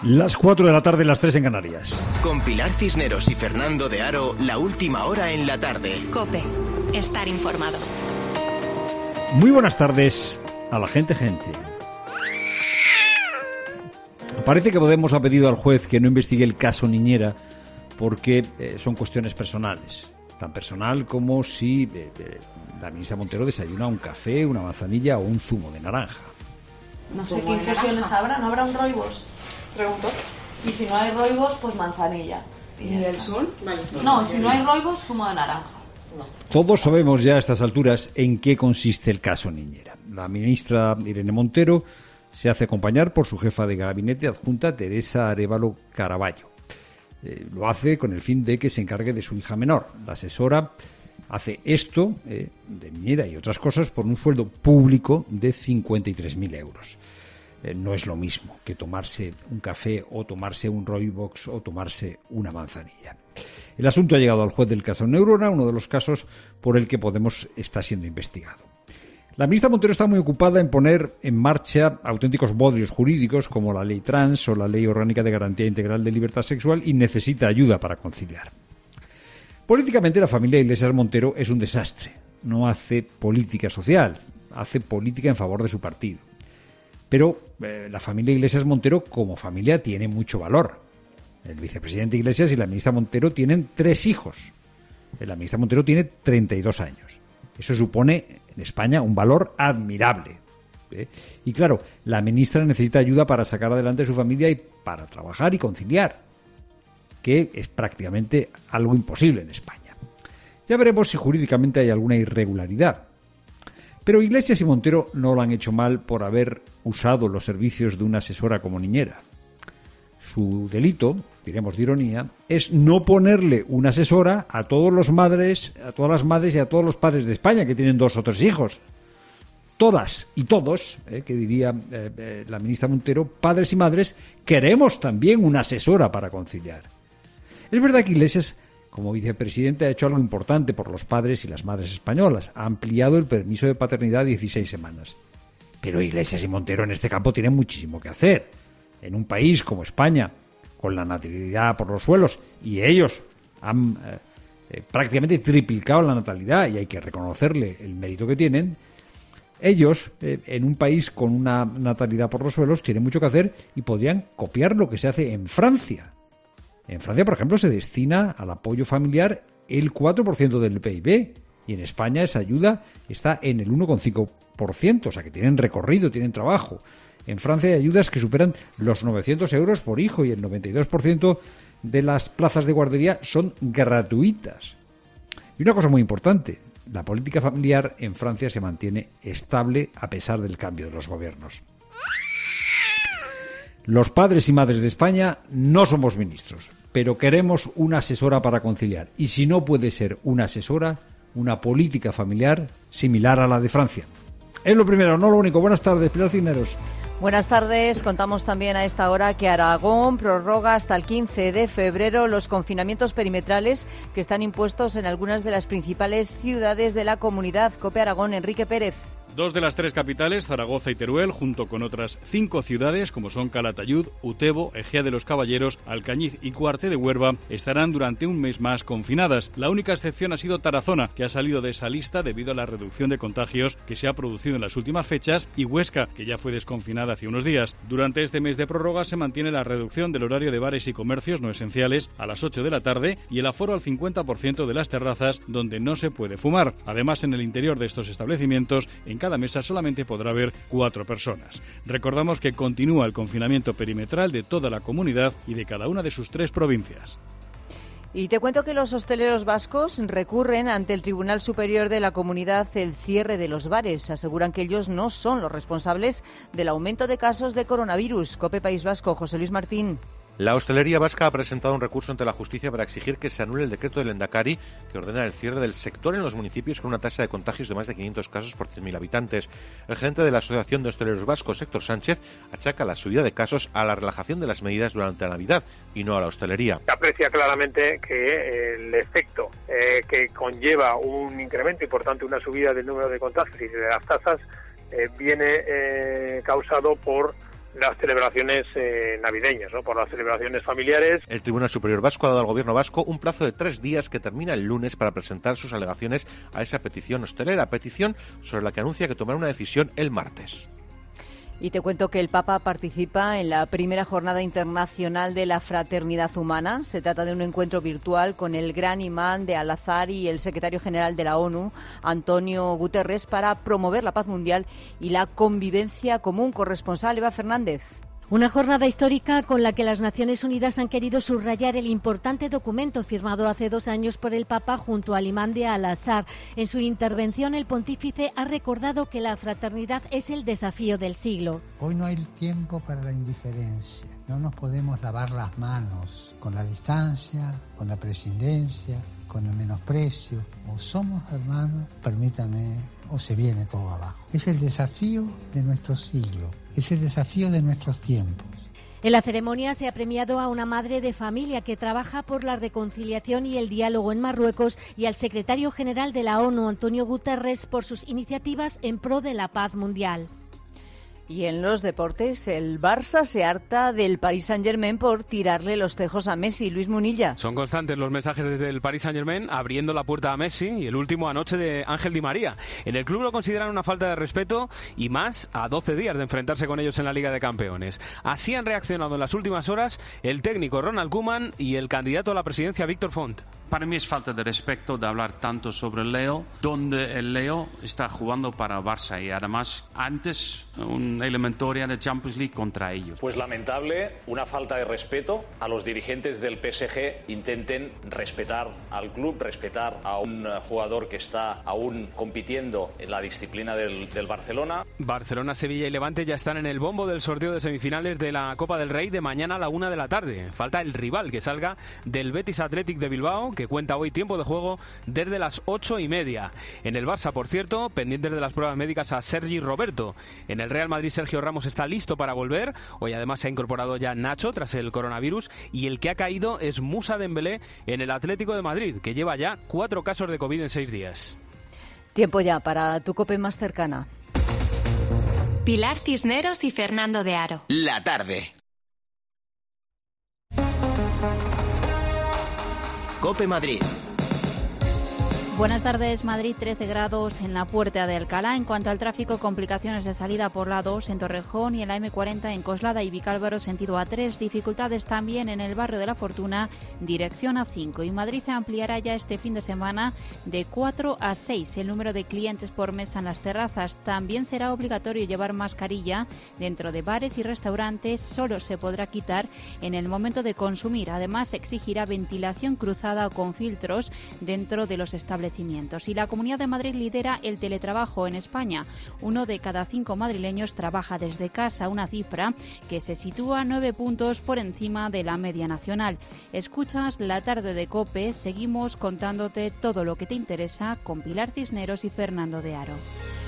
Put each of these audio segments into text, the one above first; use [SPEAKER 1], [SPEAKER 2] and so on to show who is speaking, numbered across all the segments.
[SPEAKER 1] Las 4 de la tarde, las 3 en Canarias.
[SPEAKER 2] Con Pilar Cisneros y Fernando de Aro, la última hora en la tarde.
[SPEAKER 3] COPE. Estar informado.
[SPEAKER 1] Muy buenas tardes a la gente. Parece que Podemos ha pedido al juez que no investigue el caso Niñera porque son cuestiones personales. Tan personal como si la ministra Montero desayuna un café, una manzanilla o un zumo de naranja.
[SPEAKER 4] No sé qué infusiones habrá, ¿no habrá un rooibos?
[SPEAKER 5] Pregunto.
[SPEAKER 4] Y si no hay rooibos, pues manzanilla.
[SPEAKER 5] ¿Y el sur? Vale,
[SPEAKER 4] no, si no hay rooibos, zumo de naranja.
[SPEAKER 5] No.
[SPEAKER 1] Todos sabemos ya a estas alturas en qué consiste el caso Niñera. La ministra Irene Montero se hace acompañar por su jefa de gabinete adjunta, Teresa Arévalo Caraballo. Lo hace con el fin de que se encargue de su hija menor. La asesora hace esto, de Niñera y otras cosas, por un sueldo público de 53.000 euros. No es lo mismo que tomarse un café o tomarse un rooibos o tomarse una manzanilla. El asunto ha llegado al juez del caso Neurona, uno de los casos por el que Podemos está siendo investigado. La ministra Montero está muy ocupada en poner en marcha auténticos bodrios jurídicos como la ley trans o la ley orgánica de garantía integral de libertad sexual y necesita ayuda para conciliar. Políticamente, la familia Iglesias Montero es un desastre. No hace política social, hace política en favor de su partido. Pero la familia Iglesias Montero como familia tiene mucho valor. El vicepresidente Iglesias y la ministra Montero tienen 3 hijos. La ministra Montero tiene 32 años. Eso supone en España un valor admirable. Y claro, la ministra necesita ayuda para sacar adelante a su familia y para trabajar y conciliar, que es prácticamente algo imposible en España. Ya veremos si jurídicamente hay alguna irregularidad. Pero Iglesias y Montero no lo han hecho mal por haber usado los servicios de una asesora como Niñera. Su delito, diremos de ironía, es no ponerle una asesora a todas las madres y a todos los padres de España que tienen 2 o 3 hijos. Todas y todos, que diría la ministra Montero, padres y madres, queremos también una asesora para conciliar. Es verdad que Iglesias, como vicepresidente, ha hecho algo importante por los padres y las madres españolas. Ha ampliado el permiso de paternidad a 16 semanas. Pero Iglesias y Montero en este campo tienen muchísimo que hacer. En un país como España, con la natalidad por los suelos, y ellos han prácticamente triplicado la natalidad, y hay que reconocerle el mérito que tienen, ellos, en un país con una natalidad por los suelos, tienen mucho que hacer y podrían copiar lo que se hace en Francia. En Francia, por ejemplo, se destina al apoyo familiar el 4% del PIB, y en España esa ayuda está en el 1,5%, o sea que tienen recorrido, tienen trabajo. En Francia hay ayudas que superan los 900 euros por hijo y el 92% de las plazas de guardería son gratuitas. Y una cosa muy importante, la política familiar en Francia se mantiene estable a pesar del cambio de los gobiernos. Los padres y madres de España no somos ministros, pero queremos una asesora para conciliar. Y si no puede ser una asesora, una política familiar similar a la de Francia. Es lo primero, no lo único. Buenas tardes, Pilar Cisneros.
[SPEAKER 6] Buenas tardes. Contamos también a esta hora que Aragón prorroga hasta el 15 de febrero los confinamientos perimetrales que están impuestos en algunas de las principales ciudades de la comunidad. COPE Aragón, Enrique Pérez.
[SPEAKER 7] 2 de las 3 capitales, Zaragoza y Teruel, junto con otras 5 ciudades como son Calatayud, Utebo, Ejea de los Caballeros, Alcañiz y Cuarte de Huerva, estarán durante un mes más confinadas. La única excepción ha sido Tarazona, que ha salido de esa lista debido a la reducción de contagios que se ha producido en las últimas fechas, y Huesca, que ya fue desconfinada hace unos días. Durante este mes de prórroga se mantiene la reducción del horario de bares y comercios no esenciales a las 8 de la tarde y el aforo al 50% de las terrazas donde no se puede fumar. Además, en el interior de estos establecimientos, en cada mesa solamente podrá haber 4 personas. Recordamos que continúa el confinamiento perimetral de toda la comunidad y de cada una de sus 3 provincias.
[SPEAKER 6] Y te cuento que los hosteleros vascos recurren ante el Tribunal Superior de la Comunidad el cierre de los bares. Aseguran que ellos no son los responsables del aumento de casos de coronavirus. COPE País Vasco, José Luis Martín.
[SPEAKER 8] La hostelería vasca ha presentado un recurso ante la justicia para exigir que se anule el decreto del Lehendakari que ordena el cierre del sector en los municipios con una tasa de contagios de más de 500 casos por 100.000 habitantes. El gerente de la Asociación de Hosteleros Vascos, Héctor Sánchez, achaca la subida de casos a la relajación de las medidas durante la Navidad y no a la hostelería.
[SPEAKER 9] Se aprecia claramente que el efecto que conlleva un incremento importante, una subida del número de contagios y de las tasas, viene causado por las celebraciones navideñas, ¿no? Por las celebraciones familiares.
[SPEAKER 8] El Tribunal Superior Vasco ha dado al Gobierno vasco un plazo de 3 días que termina el lunes para presentar sus alegaciones a esa petición hostelera, petición sobre la que anuncia que tomará una decisión el martes.
[SPEAKER 6] Y te cuento que el Papa participa en la primera jornada internacional de la fraternidad humana. Se trata de un encuentro virtual con el gran imán de Al-Azhar y el secretario general de la ONU, Antonio Guterres, para promover la paz mundial y la convivencia común. Corresponsal Eva Fernández.
[SPEAKER 10] Una jornada histórica con la que las Naciones Unidas han querido subrayar el importante documento firmado hace 2 años por el Papa junto al imán de Al-Azhar. En su intervención, el pontífice ha recordado que la fraternidad es el desafío del siglo.
[SPEAKER 11] Hoy no hay tiempo para la indiferencia. No nos podemos lavar las manos con la distancia, con la prescindencia, con el menosprecio. O somos hermanos, permítanme, o se viene todo abajo. Es el desafío de nuestro siglo. Es el desafío de nuestros tiempos.
[SPEAKER 10] En la ceremonia se ha premiado a una madre de familia que trabaja por la reconciliación y el diálogo en Marruecos y al secretario general de la ONU, Antonio Guterres, por sus iniciativas en pro de la paz mundial.
[SPEAKER 6] Y en los deportes, el Barça se harta del Paris Saint-Germain por tirarle los tejos a Messi. Luis Munilla.
[SPEAKER 12] Son constantes los mensajes desde el Paris Saint-Germain abriendo la puerta a Messi y el último anoche de Ángel Di María. En el club lo consideran una falta de respeto y más a 12 días de enfrentarse con ellos en la Liga de Campeones. Así han reaccionado en las últimas horas el técnico Ronald Koeman y el candidato a la presidencia Víctor Font.
[SPEAKER 13] Para mí es falta de respeto de hablar tanto sobre el Leo, donde el Leo está jugando para Barça y además antes una eliminatoria de Champions League contra ellos.
[SPEAKER 14] Pues lamentable, una falta de respeto a los dirigentes del PSG. Intenten respetar al club, respetar a un jugador que está aún compitiendo en la disciplina del Barcelona.
[SPEAKER 12] Barcelona, Sevilla y Levante ya están en el bombo del sorteo de semifinales de la Copa del Rey de mañana a la 1 de la tarde. Falta el rival que salga del Betis Athletic de Bilbao, que cuenta hoy tiempo de juego desde las 8:30. En el Barça, por cierto, pendientes de las pruebas médicas a Sergi Roberto. En el Real Madrid, Sergio Ramos está listo para volver. Hoy además se ha incorporado ya Nacho tras el coronavirus y el que ha caído es Moussa Dembélé en el Atlético de Madrid, que lleva ya 4 casos de COVID en 6 días.
[SPEAKER 6] Tiempo ya para tu COPE más cercana.
[SPEAKER 3] Pilar Cisneros y Fernando de Aro.
[SPEAKER 2] La tarde. COPE Madrid.
[SPEAKER 15] Buenas tardes. Madrid, 13 grados en la Puerta de Alcalá. En cuanto al tráfico, complicaciones de salida por la 2 en Torrejón y en la M40 en Coslada y Vicálvaro sentido A3. Dificultades también en el barrio de la Fortuna, dirección A5. Y Madrid se ampliará ya este fin de semana de 4 a 6 el número de clientes por mesa en las terrazas. También será obligatorio llevar mascarilla dentro de bares y restaurantes. Solo se podrá quitar en el momento de consumir. Además, se exigirá ventilación cruzada o con filtros dentro de los establecimientos. Y la Comunidad de Madrid lidera el teletrabajo en España. 1 de cada 5 madrileños trabaja desde casa, una cifra que se sitúa 9 puntos por encima de la media nacional. Escuchas La Tarde de COPE, seguimos contándote todo lo que te interesa con Pilar Cisneros y Fernando de Aro.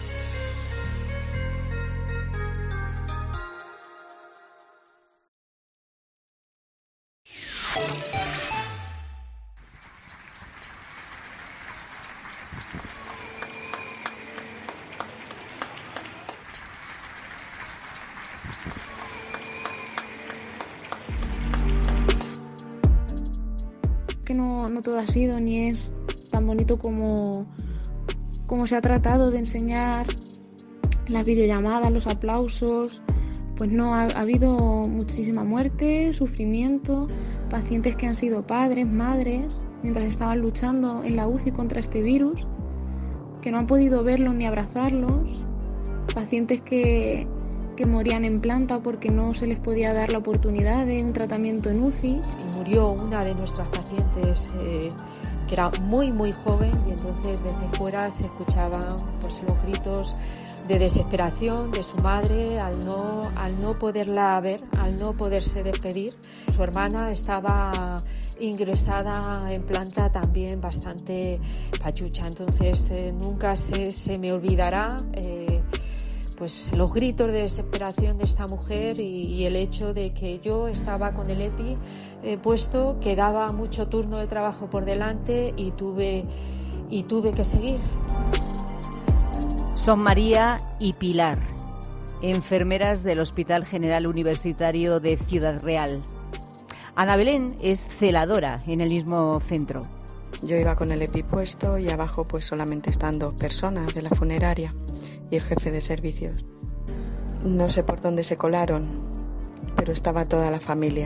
[SPEAKER 16] Que no todo ha sido ni es tan bonito como se ha tratado de enseñar las videollamadas, los aplausos. Pues no, ha habido muchísima muerte, sufrimiento, pacientes que han sido padres, madres, mientras estaban luchando en la UCI contra este virus, que no han podido verlos ni abrazarlos, pacientes que morían en planta porque no se les podía dar la oportunidad de un tratamiento en UCI.
[SPEAKER 17] Y murió una de nuestras pacientes que era muy joven y entonces desde fuera se escuchaban pues los gritos de desesperación de su madre al no poderla ver, al no poderse despedir. Su hermana estaba ingresada en planta también bastante pachucha, entonces nunca se me olvidará pues los gritos de desesperación de esta mujer y el hecho de que yo estaba con el EPI puesto, quedaba mucho turno de trabajo por delante y tuve que seguir.
[SPEAKER 6] Son María y Pilar. enfermeras del Hospital General Universitario de Ciudad Real. Ana Belén es celadora en el mismo centro.
[SPEAKER 18] Yo iba con el EPI puesto y abajo pues solamente están 2 personas de la funeraria y el jefe de servicios. No sé por dónde se colaron, pero estaba toda la familia.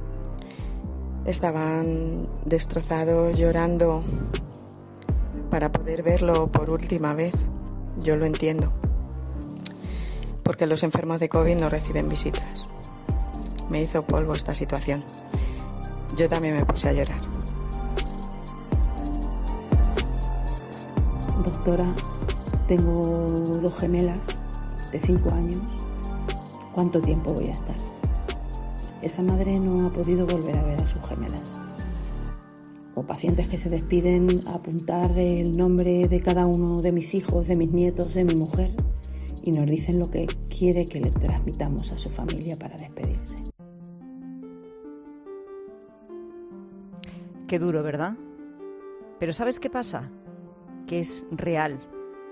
[SPEAKER 18] Estaban destrozados, llorando para poder verlo por última vez. Yo lo entiendo, porque los enfermos de COVID no reciben visitas. Me hizo polvo esta situación. Yo también me puse a llorar.
[SPEAKER 19] Doctora, tengo 2 gemelas de 5 años. ¿Cuánto tiempo voy a estar? Esa madre no ha podido volver a ver a sus gemelas. O pacientes que se despiden a apuntar el nombre de cada uno de mis hijos, de mis nietos, de mi mujer, y nos dicen lo que quiere que le transmitamos a su familia para despedirse.
[SPEAKER 6] Qué duro, ¿verdad? Pero ¿sabes qué pasa? Que es real.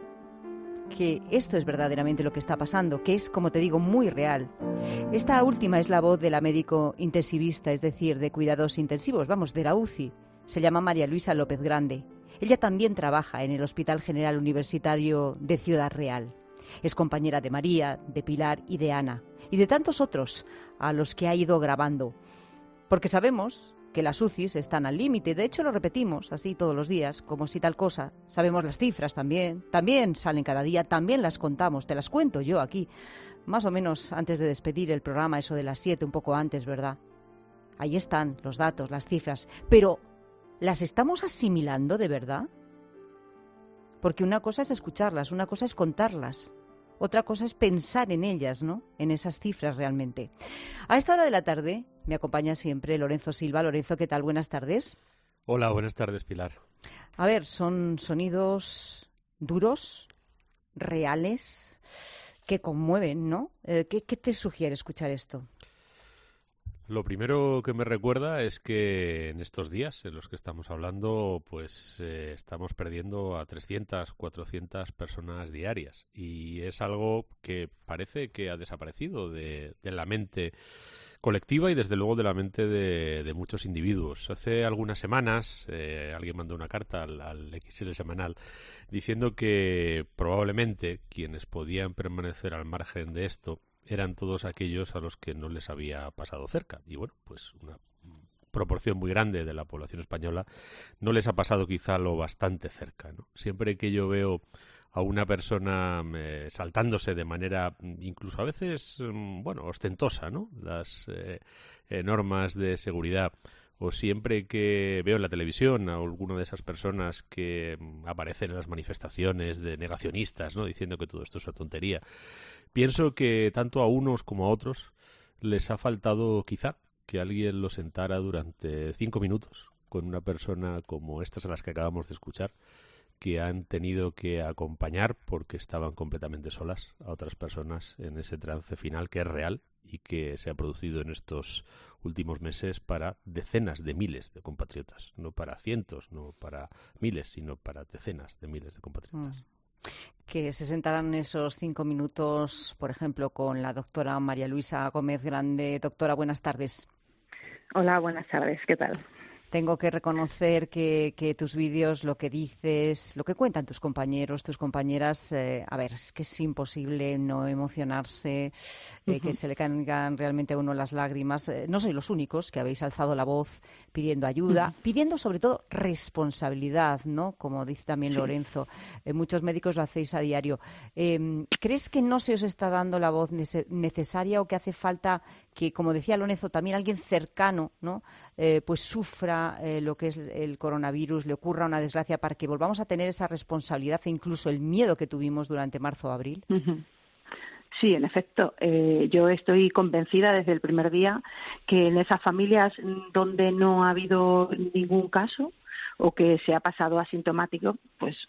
[SPEAKER 6] Que esto es verdaderamente lo que está pasando, que es, como te digo, muy real. Esta última es la voz de la médico intensivista, es decir, de cuidados intensivos, vamos, de la UCI. Se llama María Luisa López Grande. Ella también trabaja en el Hospital General Universitario de Ciudad Real. Es compañera de María, de Pilar y de Ana, y de tantos otros a los que ha ido grabando. Porque sabemos que las UCIs están al límite, de hecho lo repetimos así todos los días, como si tal cosa. Sabemos las cifras también salen cada día, también las contamos, te las cuento yo aquí, más o menos antes de despedir el programa, eso de las 7, un poco antes, ¿verdad? Ahí están los datos, las cifras, pero ¿las estamos asimilando de verdad? Porque una cosa es escucharlas, una cosa es contarlas, otra cosa es pensar en ellas, ¿no? En esas cifras realmente. A esta hora de la tarde me acompaña siempre Lorenzo Silva. Lorenzo, ¿qué tal? Buenas tardes.
[SPEAKER 20] Hola, buenas tardes, Pilar.
[SPEAKER 6] A ver, son sonidos duros, reales, que conmueven, ¿no? ¿Qué te sugiere escuchar esto?
[SPEAKER 20] Lo primero que me recuerda es que en estos días en los que estamos hablando, pues estamos perdiendo a 300, 400 personas diarias. Y es algo que parece que ha desaparecido de la mente colectiva y desde luego de la mente de muchos individuos. Hace algunas semanas alguien mandó una carta al XL semanal diciendo que probablemente quienes podían permanecer al margen de esto eran todos aquellos a los que no les había pasado cerca. Y bueno, pues una proporción muy grande de la población española no les ha pasado quizá lo bastante cerca, ¿no? Siempre que yo veo a una persona saltándose de manera incluso a veces, ostentosa, ¿no?, las normas de seguridad, o siempre que veo en la televisión a alguna de esas personas que aparecen en las manifestaciones de negacionistas, ¿no?, diciendo que todo esto es una tontería, pienso que tanto a unos como a otros les ha faltado quizá que alguien los sentara durante 5 minutos con una persona como estas a las que acabamos de escuchar, que han tenido que acompañar porque estaban completamente solas a otras personas en ese trance final que es real y que se ha producido en estos últimos meses para decenas de miles de compatriotas, no para cientos, no para miles, sino para decenas de miles de compatriotas.
[SPEAKER 6] Que se sentaran esos 5 minutos, por ejemplo, con la doctora María Luisa Gómez Grande. Doctora, buenas tardes.
[SPEAKER 21] Hola, buenas tardes, ¿qué tal?
[SPEAKER 6] Tengo que reconocer que tus vídeos, lo que dices, lo que cuentan tus compañeros, tus compañeras, a ver, es que es imposible no emocionarse, que se le caigan realmente a uno las lágrimas. No sois los únicos que habéis alzado la voz pidiendo ayuda, pidiendo sobre todo responsabilidad, ¿no? Como dice también Lorenzo. Muchos médicos lo hacéis a diario. ¿Crees que no se os está dando la voz necesaria o que hace falta que, como decía Lorenzo, también alguien cercano, ¿no?, pues sufra lo que es el coronavirus, le ocurra una desgracia, para que volvamos a tener esa responsabilidad e incluso el miedo que tuvimos durante marzo o abril?
[SPEAKER 21] Sí, en efecto. Yo estoy convencida desde el primer día que en esas familias donde no ha habido ningún caso o que se ha pasado asintomático, pues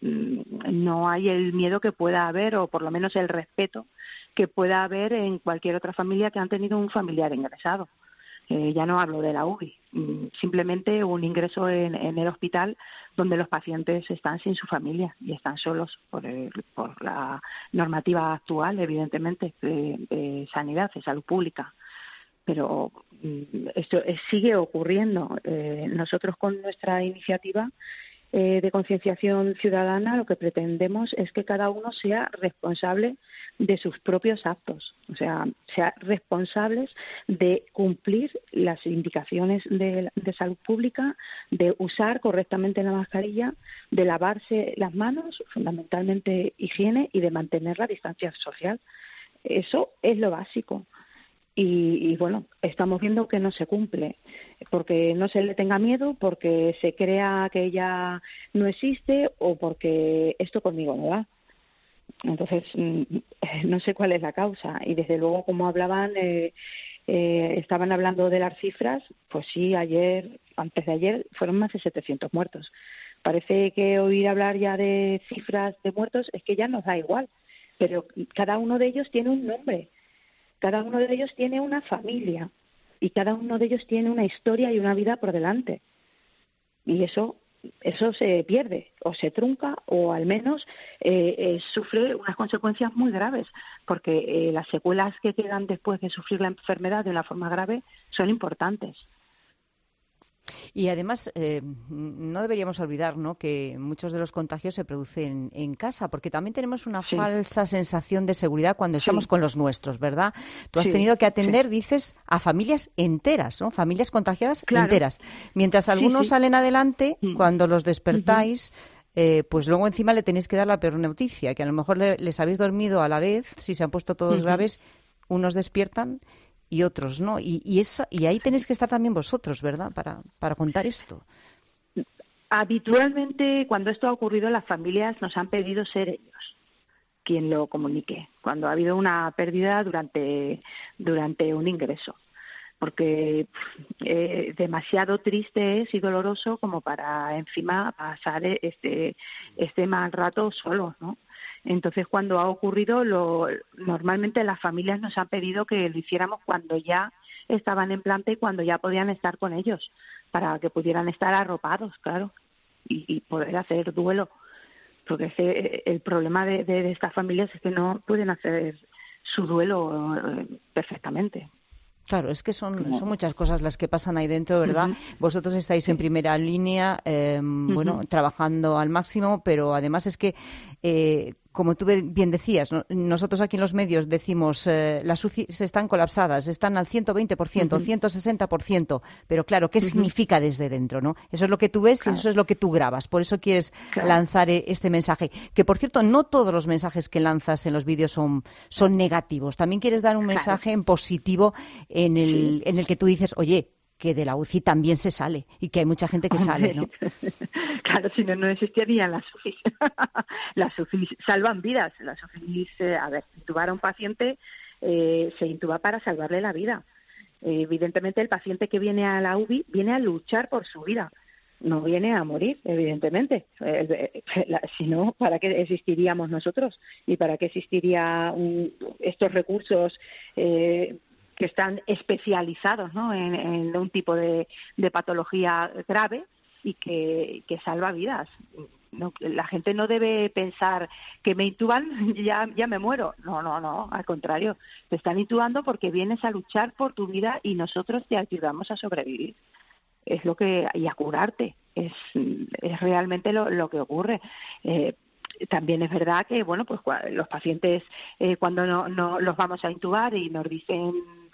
[SPEAKER 21] no hay el miedo que pueda haber, o por lo menos el respeto que pueda haber en cualquier otra familia que han tenido un familiar ingresado. Ya no hablo de la UBI, simplemente un ingreso en el hospital donde los pacientes están sin su familia y están solos por la normativa actual, evidentemente, de sanidad, de salud pública. Pero esto sigue ocurriendo. Nosotros con nuestra iniciativa de concienciación ciudadana lo que pretendemos es que cada uno sea responsable de sus propios actos, o sea responsables de cumplir las indicaciones de salud pública, de usar correctamente la mascarilla, de lavarse las manos, fundamentalmente higiene, y de mantener la distancia social. Eso es lo básico. Y bueno, estamos viendo que no se cumple, porque no se le tenga miedo, porque se crea que ella no existe o porque esto conmigo no va. Entonces, no sé cuál es la causa. Y desde luego, como hablaban, estaban hablando de las cifras, pues sí, antes de ayer, fueron más de 700 muertos. Parece que oír hablar ya de cifras de muertos es que ya nos da igual, pero cada uno de ellos tiene un nombre. Cada uno de ellos tiene una familia y cada uno de ellos tiene una historia y una vida por delante. Y eso se pierde o se trunca o al menos sufre unas consecuencias muy graves, porque las secuelas que quedan después de sufrir la enfermedad de una forma grave son importantes.
[SPEAKER 6] Y además, no deberíamos olvidar, ¿no?, que muchos de los contagios se producen en casa, porque también tenemos una falsa sensación de seguridad cuando estamos con los nuestros, ¿verdad? Tú has tenido que atender, dices, a familias enteras, ¿no? Familias contagiadas enteras. Mientras algunos salen adelante, cuando los despertáis, pues luego encima le tenéis que dar la peor noticia, que a lo mejor les habéis dormido a la vez, si se han puesto todos graves, unos despiertan y otros no, y ahí tenéis que estar también vosotros, ¿verdad?, para contar esto.
[SPEAKER 21] Habitualmente, cuando esto ha ocurrido, las familias nos han pedido ser ellos quien lo comunique, cuando ha habido una pérdida durante un ingreso, porque demasiado triste es y doloroso como para encima pasar este mal rato solos, ¿no? Entonces, cuando ha ocurrido, normalmente las familias nos han pedido que lo hiciéramos cuando ya estaban en planta y cuando ya podían estar con ellos, para que pudieran estar arropados, claro, y poder hacer duelo. Porque el problema de estas familias es que no pueden hacer su duelo perfectamente.
[SPEAKER 6] Claro, es que son muchas cosas las que pasan ahí dentro, ¿verdad? Vosotros estáis en primera línea, bueno, trabajando al máximo, pero además es que, como tú bien decías, nosotros aquí en los medios decimos las UCIs están colapsadas, están al 120%, 160%, pero claro, ¿qué significa desde dentro, no? Eso es lo que tú ves y eso es lo que tú grabas, por eso quieres lanzar este mensaje. Que, por cierto, no todos los mensajes que lanzas en los vídeos son negativos, también quieres dar un mensaje en positivo en el que tú dices, oye, que de la UCI también se sale y que hay mucha gente que sale, ¿no?
[SPEAKER 21] Claro, si no existirían las UCI. Las UCI salvan vidas. Las UCI, intubar a un paciente se intuba para salvarle la vida. Evidentemente, el paciente que viene a la UBI viene a luchar por su vida. No viene a morir, evidentemente. Si no, ¿para qué existiríamos nosotros? ¿Y para qué existirían estos recursos que están especializados, ¿no?, en un tipo de patología grave y que salva vidas? No, la gente no debe pensar que me intuban ya me muero. No, al contrario, te están intubando porque vienes a luchar por tu vida y nosotros te ayudamos a sobrevivir. Es lo que, y a curarte, es realmente lo que ocurre. También es verdad que, bueno, pues los pacientes cuando no los vamos a intubar y nos dicen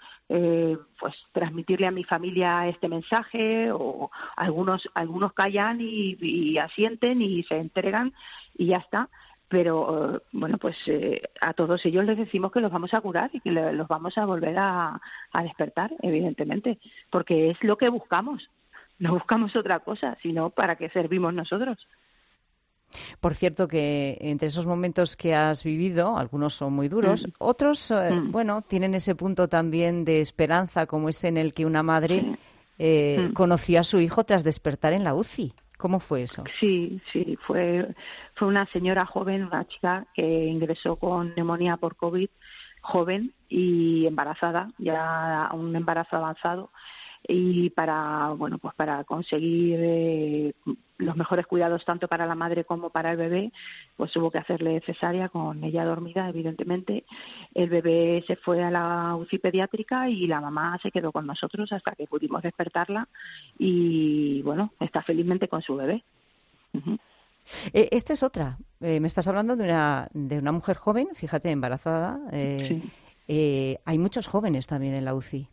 [SPEAKER 21] pues transmitirle a mi familia este mensaje, o algunos callan y asienten y se entregan y ya está. Pero bueno, pues a todos ellos les decimos que los vamos a curar y que los vamos a volver a despertar, evidentemente, porque es lo que buscamos. No buscamos otra cosa, sino para qué servimos nosotros.
[SPEAKER 6] Por cierto, que entre esos momentos que has vivido, algunos son muy duros, otros, bueno, tienen ese punto también de esperanza, como ese en el que una madre conoció a su hijo tras despertar en la UCI. ¿Cómo fue eso? Sí, fue una señora joven, una chica que ingresó con neumonía por COVID, joven y embarazada, ya un embarazo avanzado.
[SPEAKER 21] y para conseguir los mejores cuidados tanto para la madre como para el bebé, pues hubo que hacerle cesárea con ella dormida, evidentemente. El bebé se fue a la UCI pediátrica y la mamá se quedó con nosotros hasta que pudimos despertarla y, bueno, está felizmente con su bebé. Uh-huh.
[SPEAKER 6] Esta es otra. Me estás hablando de una mujer joven, fíjate, embarazada. Sí. Hay muchos jóvenes también en la UCI.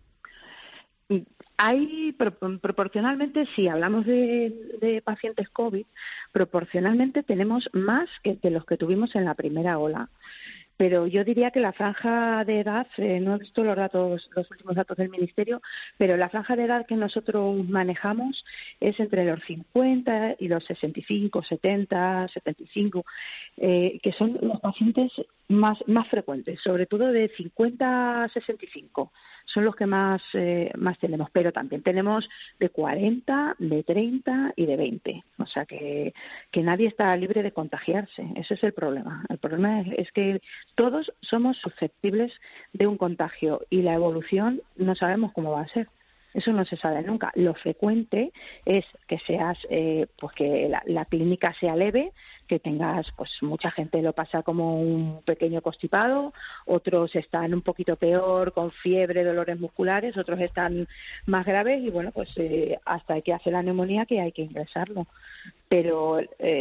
[SPEAKER 21] Hay, proporcionalmente, si hablamos de pacientes COVID, proporcionalmente tenemos más que los que tuvimos en la primera ola. Pero yo diría que la franja de edad, no he visto los últimos datos del Ministerio, pero la franja de edad que nosotros manejamos es entre los 50 y los 65, 70, 75, que son los pacientes más frecuentes, sobre todo de 50 a 65, son los que más tenemos, pero también tenemos de 40, de 30 y de 20, o sea que nadie está libre de contagiarse, ese es el problema. El problema es que todos somos susceptibles de un contagio y la evolución no sabemos cómo va a ser. Eso no se sabe nunca. Lo frecuente es que seas, pues que la clínica sea leve, que tengas, pues mucha gente lo pasa como un pequeño constipado, otros están un poquito peor con fiebre, dolores musculares, otros están más graves y bueno, pues hasta que hace la neumonía que hay que ingresarlo. Pero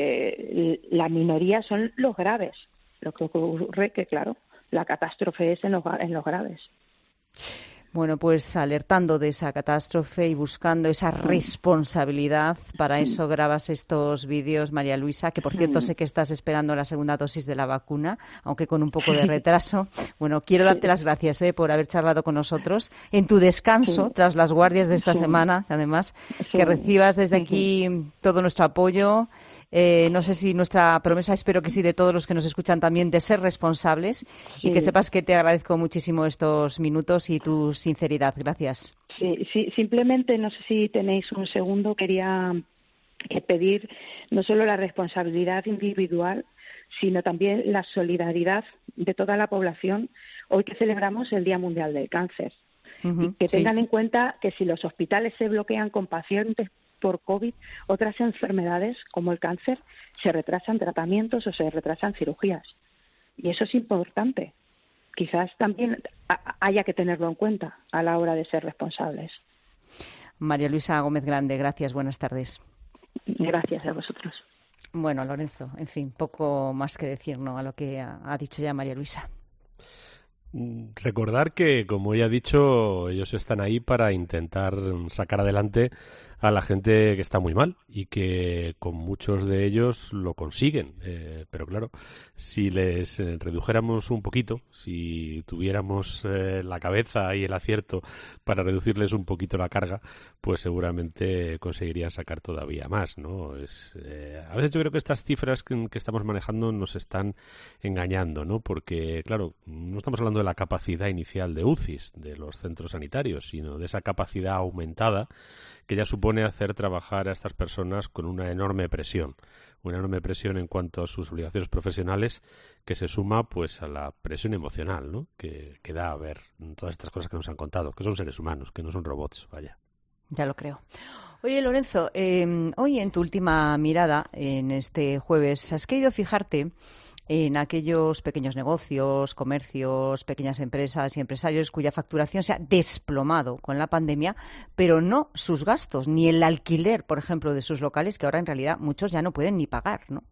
[SPEAKER 21] la minoría son los graves. Lo que ocurre que, claro, la catástrofe es en los graves.
[SPEAKER 6] Bueno, pues alertando de esa catástrofe y buscando esa responsabilidad, para eso grabas estos vídeos, María Luisa, que por cierto sé que estás esperando la segunda dosis de la vacuna, aunque con un poco de retraso. Bueno, quiero darte las gracias por haber charlado con nosotros en tu descanso tras las guardias de esta semana, además, que recibas desde aquí todo nuestro apoyo. No sé si nuestra promesa, espero que sí, de todos los que nos escuchan también, de ser responsables y que sepas que te agradezco muchísimo estos minutos y tu sinceridad. Gracias. Sí,
[SPEAKER 21] simplemente, no sé si tenéis un segundo, quería pedir no solo la responsabilidad individual, sino también la solidaridad de toda la población hoy que celebramos el Día Mundial del Cáncer. Y que tengan en cuenta que si los hospitales se bloquean con pacientes por COVID, otras enfermedades como el cáncer se retrasan tratamientos o se retrasan cirugías. Y eso es importante. Quizás también haya que tenerlo en cuenta a la hora de ser responsables.
[SPEAKER 6] María Luisa Gómez Grande, gracias, buenas tardes.
[SPEAKER 21] Gracias a vosotros.
[SPEAKER 6] Bueno, Lorenzo, en fin, poco más que decir, ¿no?, a lo que ha dicho ya María Luisa.
[SPEAKER 20] Recordar que, como ella ha dicho, ellos están ahí para intentar sacar adelante a la gente que está muy mal y que con muchos de ellos lo consiguen. Pero claro, si les redujéramos un poquito, si tuviéramos la cabeza y el acierto para reducirles un poquito la carga, pues seguramente conseguirían sacar todavía más, ¿no? A veces yo creo que estas cifras que estamos manejando nos están engañando, ¿no? Porque, claro, no estamos hablando de la capacidad inicial de UCIs de los centros sanitarios, sino de esa capacidad aumentada que ya supone hacer trabajar a estas personas con una enorme presión en cuanto a sus obligaciones profesionales, que se suma pues a la presión emocional, ¿no?, que da a ver todas estas cosas que nos han contado, que son seres humanos, que no son robots, vaya.
[SPEAKER 6] Ya lo creo. Oye, Lorenzo, hoy en tu última mirada, en este jueves, has querido fijarte en aquellos pequeños negocios, comercios, pequeñas empresas y empresarios cuya facturación se ha desplomado con la pandemia, pero no sus gastos, ni el alquiler, por ejemplo, de sus locales, que ahora en realidad muchos ya no pueden ni pagar, ¿no?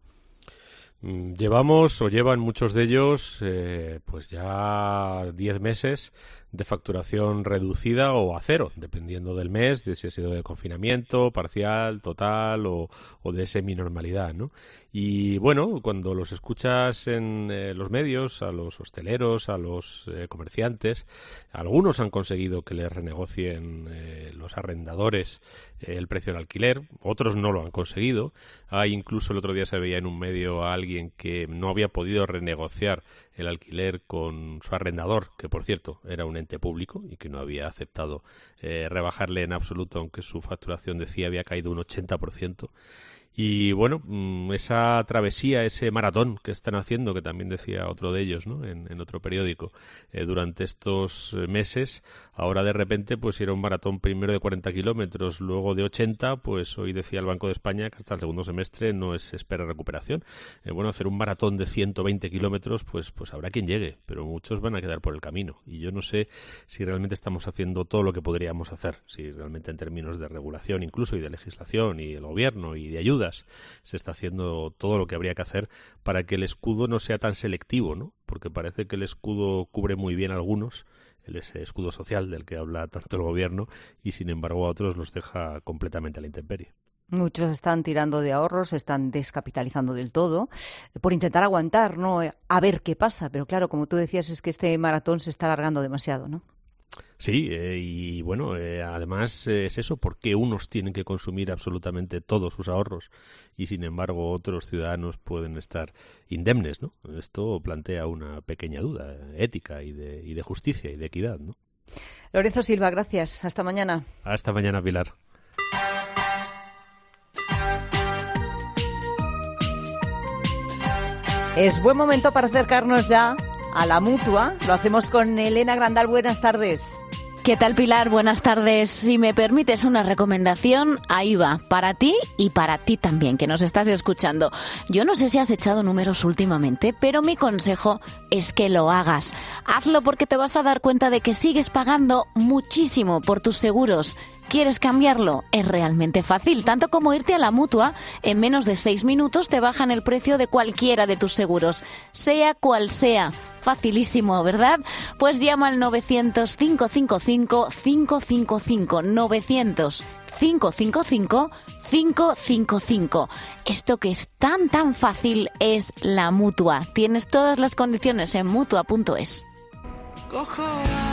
[SPEAKER 20] Llevan muchos de ellos pues ya 10 meses de facturación reducida o a cero, dependiendo del mes, de si ha sido de confinamiento, parcial, total o de semi-normalidad, ¿no? Y bueno, cuando los escuchas en los medios, a los hosteleros, a los comerciantes, algunos han conseguido que les renegocien los arrendadores el precio del alquiler, otros no lo han conseguido. Incluso el otro día se veía en un medio a alguien que no había podido renegociar el alquiler con su arrendador, que por cierto era un ente público y que no había aceptado rebajarle en absoluto, aunque su facturación, decía, había caído un 80%. Y bueno, esa travesía, ese maratón que están haciendo, que también decía otro de ellos, ¿no? en otro periódico, durante estos meses, ahora de repente pues era un maratón primero de 40 kilómetros, luego de 80, pues hoy decía el Banco de España que hasta el segundo semestre no se espera recuperación. Bueno, hacer un maratón de 120 kilómetros, pues habrá quien llegue, pero muchos van a quedar por el camino. Y yo no sé si realmente estamos haciendo todo lo que podríamos hacer, si realmente en términos de regulación incluso y de legislación y el gobierno y de ayudas se está haciendo todo lo que habría que hacer para que el escudo no sea tan selectivo, ¿no? Porque parece que el escudo cubre muy bien a algunos, ese escudo social del que habla tanto el gobierno, y sin embargo a otros los deja completamente a la intemperie.
[SPEAKER 6] Muchos están tirando de ahorros, están descapitalizando del todo por intentar aguantar, ¿no? A ver qué pasa. Pero claro, como tú decías, es que este maratón se está alargando demasiado, ¿no?
[SPEAKER 20] Sí, y bueno, además es eso, porque unos tienen que consumir absolutamente todos sus ahorros y sin embargo otros ciudadanos pueden estar indemnes, ¿no? Esto plantea una pequeña duda ética y de justicia y de equidad, ¿no?
[SPEAKER 6] Lorenzo Silva, gracias. Hasta mañana.
[SPEAKER 20] Hasta mañana, Pilar.
[SPEAKER 6] Es buen momento para acercarnos ya a la Mutua. Lo hacemos con Elena Grandal. Buenas tardes.
[SPEAKER 4] ¿Qué tal, Pilar? Buenas tardes. Si me permites una recomendación, ahí va, para ti y para ti también, que nos estás escuchando. Yo no sé si has echado números últimamente, pero mi consejo es que lo hagas. Hazlo porque te vas a dar cuenta de que sigues pagando muchísimo por tus seguros. ¿Quieres cambiarlo? Es realmente fácil, tanto como irte a la Mutua. En menos de 6 minutos te bajan el precio de cualquiera de tus seguros, sea cual sea. Facilísimo, ¿verdad? Pues llama al 900-555-555. 900-555-555. Esto que es tan fácil es la Mutua. Tienes todas las condiciones en Mutua.es.
[SPEAKER 22] Cojo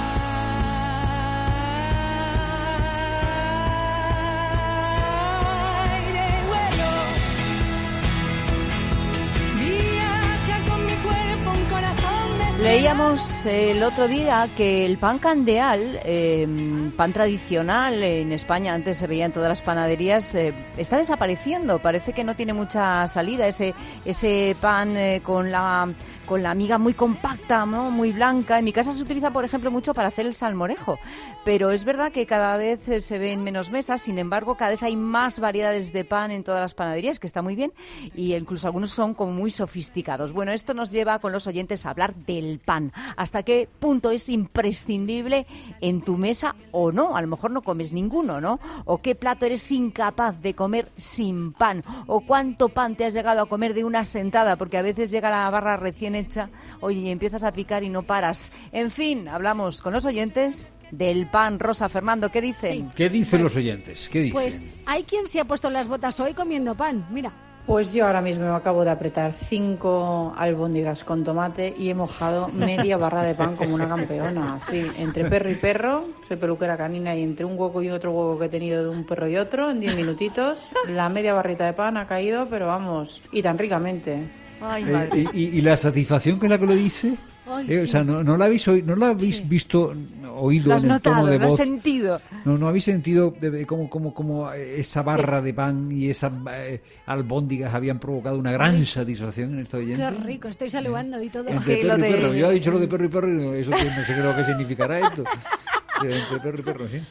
[SPEAKER 6] Leíamos el otro día que el pan candeal, pan tradicional en España, antes se veía en todas las panaderías, está desapareciendo. Parece que no tiene mucha salida ese pan con la miga muy compacta, ¿no? Muy blanca. En mi casa se utiliza, por ejemplo, mucho para hacer el salmorejo. Pero es verdad que cada vez se ven menos mesas. Sin embargo, cada vez hay más variedades de pan en todas las panaderías, que está muy bien. Y incluso algunos son como muy sofisticados. Bueno, esto nos lleva con los oyentes a hablar del pan. ¿Hasta qué punto es imprescindible en tu mesa o no? A lo mejor no comes ninguno, ¿no? ¿O qué plato eres incapaz de comer sin pan? ¿O cuánto pan te has llegado a comer de una sentada? Porque a veces llega la barra recién hecha, oye, y empiezas a picar y no paras. En fin, hablamos con los oyentes del pan. Rosa, Fernando, ¿qué dicen?
[SPEAKER 1] Sí. ¿Qué dicen los oyentes? ¿Qué dicen?
[SPEAKER 10] Pues hay quien se ha puesto las botas hoy comiendo pan, mira.
[SPEAKER 23] Pues yo ahora mismo me acabo de apretar 5 albóndigas con tomate y he mojado media barra de pan como una campeona. Sí, entre perro y perro, soy peluquera canina, y entre un hueco y otro hueco que he tenido de un perro y otro, en 10 minutitos, la media barrita de pan ha caído, pero vamos, y tan ricamente.
[SPEAKER 6] Ay, madre.
[SPEAKER 1] ¿Y la satisfacción con la que lo dice?
[SPEAKER 10] Ay,
[SPEAKER 1] O sea, no la habéis visto, oído en el tono de voz.
[SPEAKER 6] ¿Lo has sentido?
[SPEAKER 1] No habéis sentido como esa barra de pan y esas albóndigas habían provocado una gran satisfacción en estos oyentes.
[SPEAKER 10] Qué rico, estoy salivando y todo.
[SPEAKER 1] Es que perro y perro. Yo he dicho lo de perro y perro y eso no sé lo que significará esto. Entre perro y perro, sí.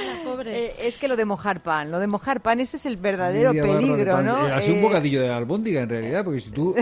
[SPEAKER 6] Es que lo de mojar pan, ese es el verdadero peligro, ¿no?
[SPEAKER 1] Ha sido un bocadillo de albóndiga en realidad, porque si tú...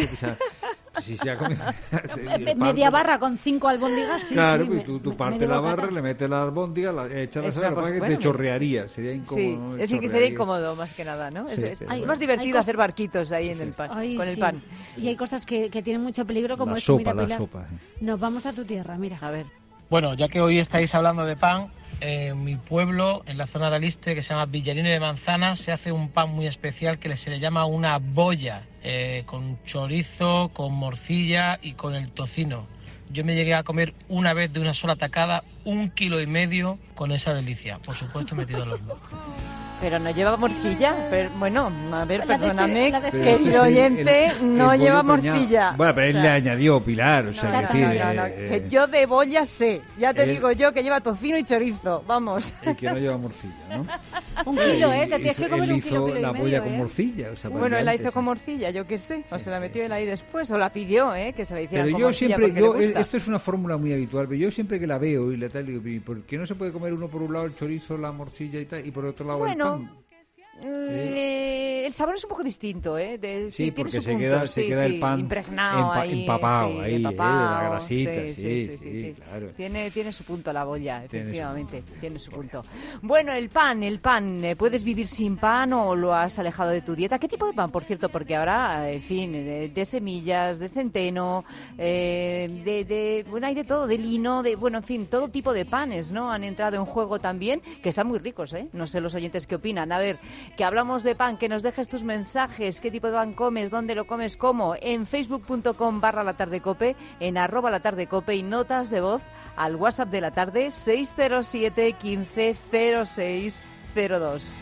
[SPEAKER 1] Si se ha comido
[SPEAKER 10] media barra con 5 albóndigas, sí.
[SPEAKER 1] Claro,
[SPEAKER 10] sí,
[SPEAKER 1] pues tú partes la barra, le metes la albóndiga, echas la sal, para que te chorrearía, sería incómodo.
[SPEAKER 6] Sí,
[SPEAKER 1] ¿no?
[SPEAKER 6] Es decir, que sería incómodo más que nada, ¿no?
[SPEAKER 1] Sí,
[SPEAKER 6] es más divertido hacer barquitos ahí en el pan, con el pan.
[SPEAKER 10] Y hay cosas que tienen mucho peligro, como
[SPEAKER 1] la
[SPEAKER 10] esto,
[SPEAKER 1] sopa,
[SPEAKER 10] mira, Pilar.
[SPEAKER 1] sopa.
[SPEAKER 10] Nos vamos a tu tierra, mira.
[SPEAKER 6] A ver.
[SPEAKER 24] Bueno, ya que hoy estáis hablando de pan, en mi pueblo, en la zona de Aliste, que se llama Villarino de Manzana, se hace un pan muy especial que se le llama una bolla, con chorizo, con morcilla y con el tocino. Yo me llegué a comer una vez de una sola tacada 1,5 kilos con esa delicia, por supuesto metido en los horno.
[SPEAKER 6] Pero no lleva morcilla. Pero, bueno, a ver, perdóname,
[SPEAKER 1] Pero
[SPEAKER 6] querido oyente, no
[SPEAKER 1] el
[SPEAKER 6] lleva
[SPEAKER 1] bollo preñado.
[SPEAKER 6] morcilla.
[SPEAKER 1] Bueno, pero
[SPEAKER 6] O
[SPEAKER 1] él
[SPEAKER 6] sea,
[SPEAKER 1] le añadió Pilar, o sea,
[SPEAKER 6] no, que yo de bolla sé. Ya te
[SPEAKER 1] él-
[SPEAKER 6] digo yo que lleva tocino y chorizo. Vamos.
[SPEAKER 1] el que no lleva morcilla, ¿no?
[SPEAKER 10] 1 kilo, te tienes que comer
[SPEAKER 1] él
[SPEAKER 10] 1 kilo,
[SPEAKER 1] hizo
[SPEAKER 10] kilo y
[SPEAKER 1] la
[SPEAKER 10] medio,
[SPEAKER 1] bolla con morcilla. O sea,
[SPEAKER 6] Bueno, él la hizo
[SPEAKER 1] antes,
[SPEAKER 6] con morcilla, yo qué sé. O se la metió él ahí después, o la pidió, que se la hicieran
[SPEAKER 1] Pero
[SPEAKER 6] con
[SPEAKER 1] yo
[SPEAKER 6] morcilla
[SPEAKER 1] siempre,
[SPEAKER 6] porque le gusta.
[SPEAKER 1] esto es una fórmula muy habitual, pero yo siempre que la veo y la tal, digo, ¿por qué no se puede comer uno por un lado el chorizo, la morcilla y tal, y por otro lado el
[SPEAKER 6] Bueno,
[SPEAKER 1] pan?
[SPEAKER 6] el sabor es un poco distinto,
[SPEAKER 1] Sí,
[SPEAKER 6] tiene
[SPEAKER 1] porque
[SPEAKER 6] su
[SPEAKER 1] se
[SPEAKER 6] punto,
[SPEAKER 1] queda
[SPEAKER 6] sí,
[SPEAKER 1] el pan
[SPEAKER 6] impregnado ahí,
[SPEAKER 1] empapado,
[SPEAKER 6] sí,
[SPEAKER 1] ahí,
[SPEAKER 6] empapado,
[SPEAKER 1] la grasita,
[SPEAKER 6] sí,
[SPEAKER 1] sí, claro.
[SPEAKER 6] Tiene su punto la bolla,
[SPEAKER 1] Tiene su
[SPEAKER 6] efectivamente, tiene su punto. Bueno, el pan, ¿puedes vivir sin pan o lo has alejado de tu dieta? ¿Qué tipo de pan, por cierto? Porque ahora, en fin, de semillas, de centeno, bueno, hay de todo, de lino, bueno, en fin, todo tipo de panes, ¿no? Han entrado en juego también, que están muy ricos, No sé los oyentes qué opinan. A ver, que hablamos de pan, que nos dejes tus mensajes, qué tipo de pan comes, dónde lo comes, cómo, en facebook.com/latardecope, en @latardecope y notas de voz al WhatsApp de la tarde 607 15 06 02.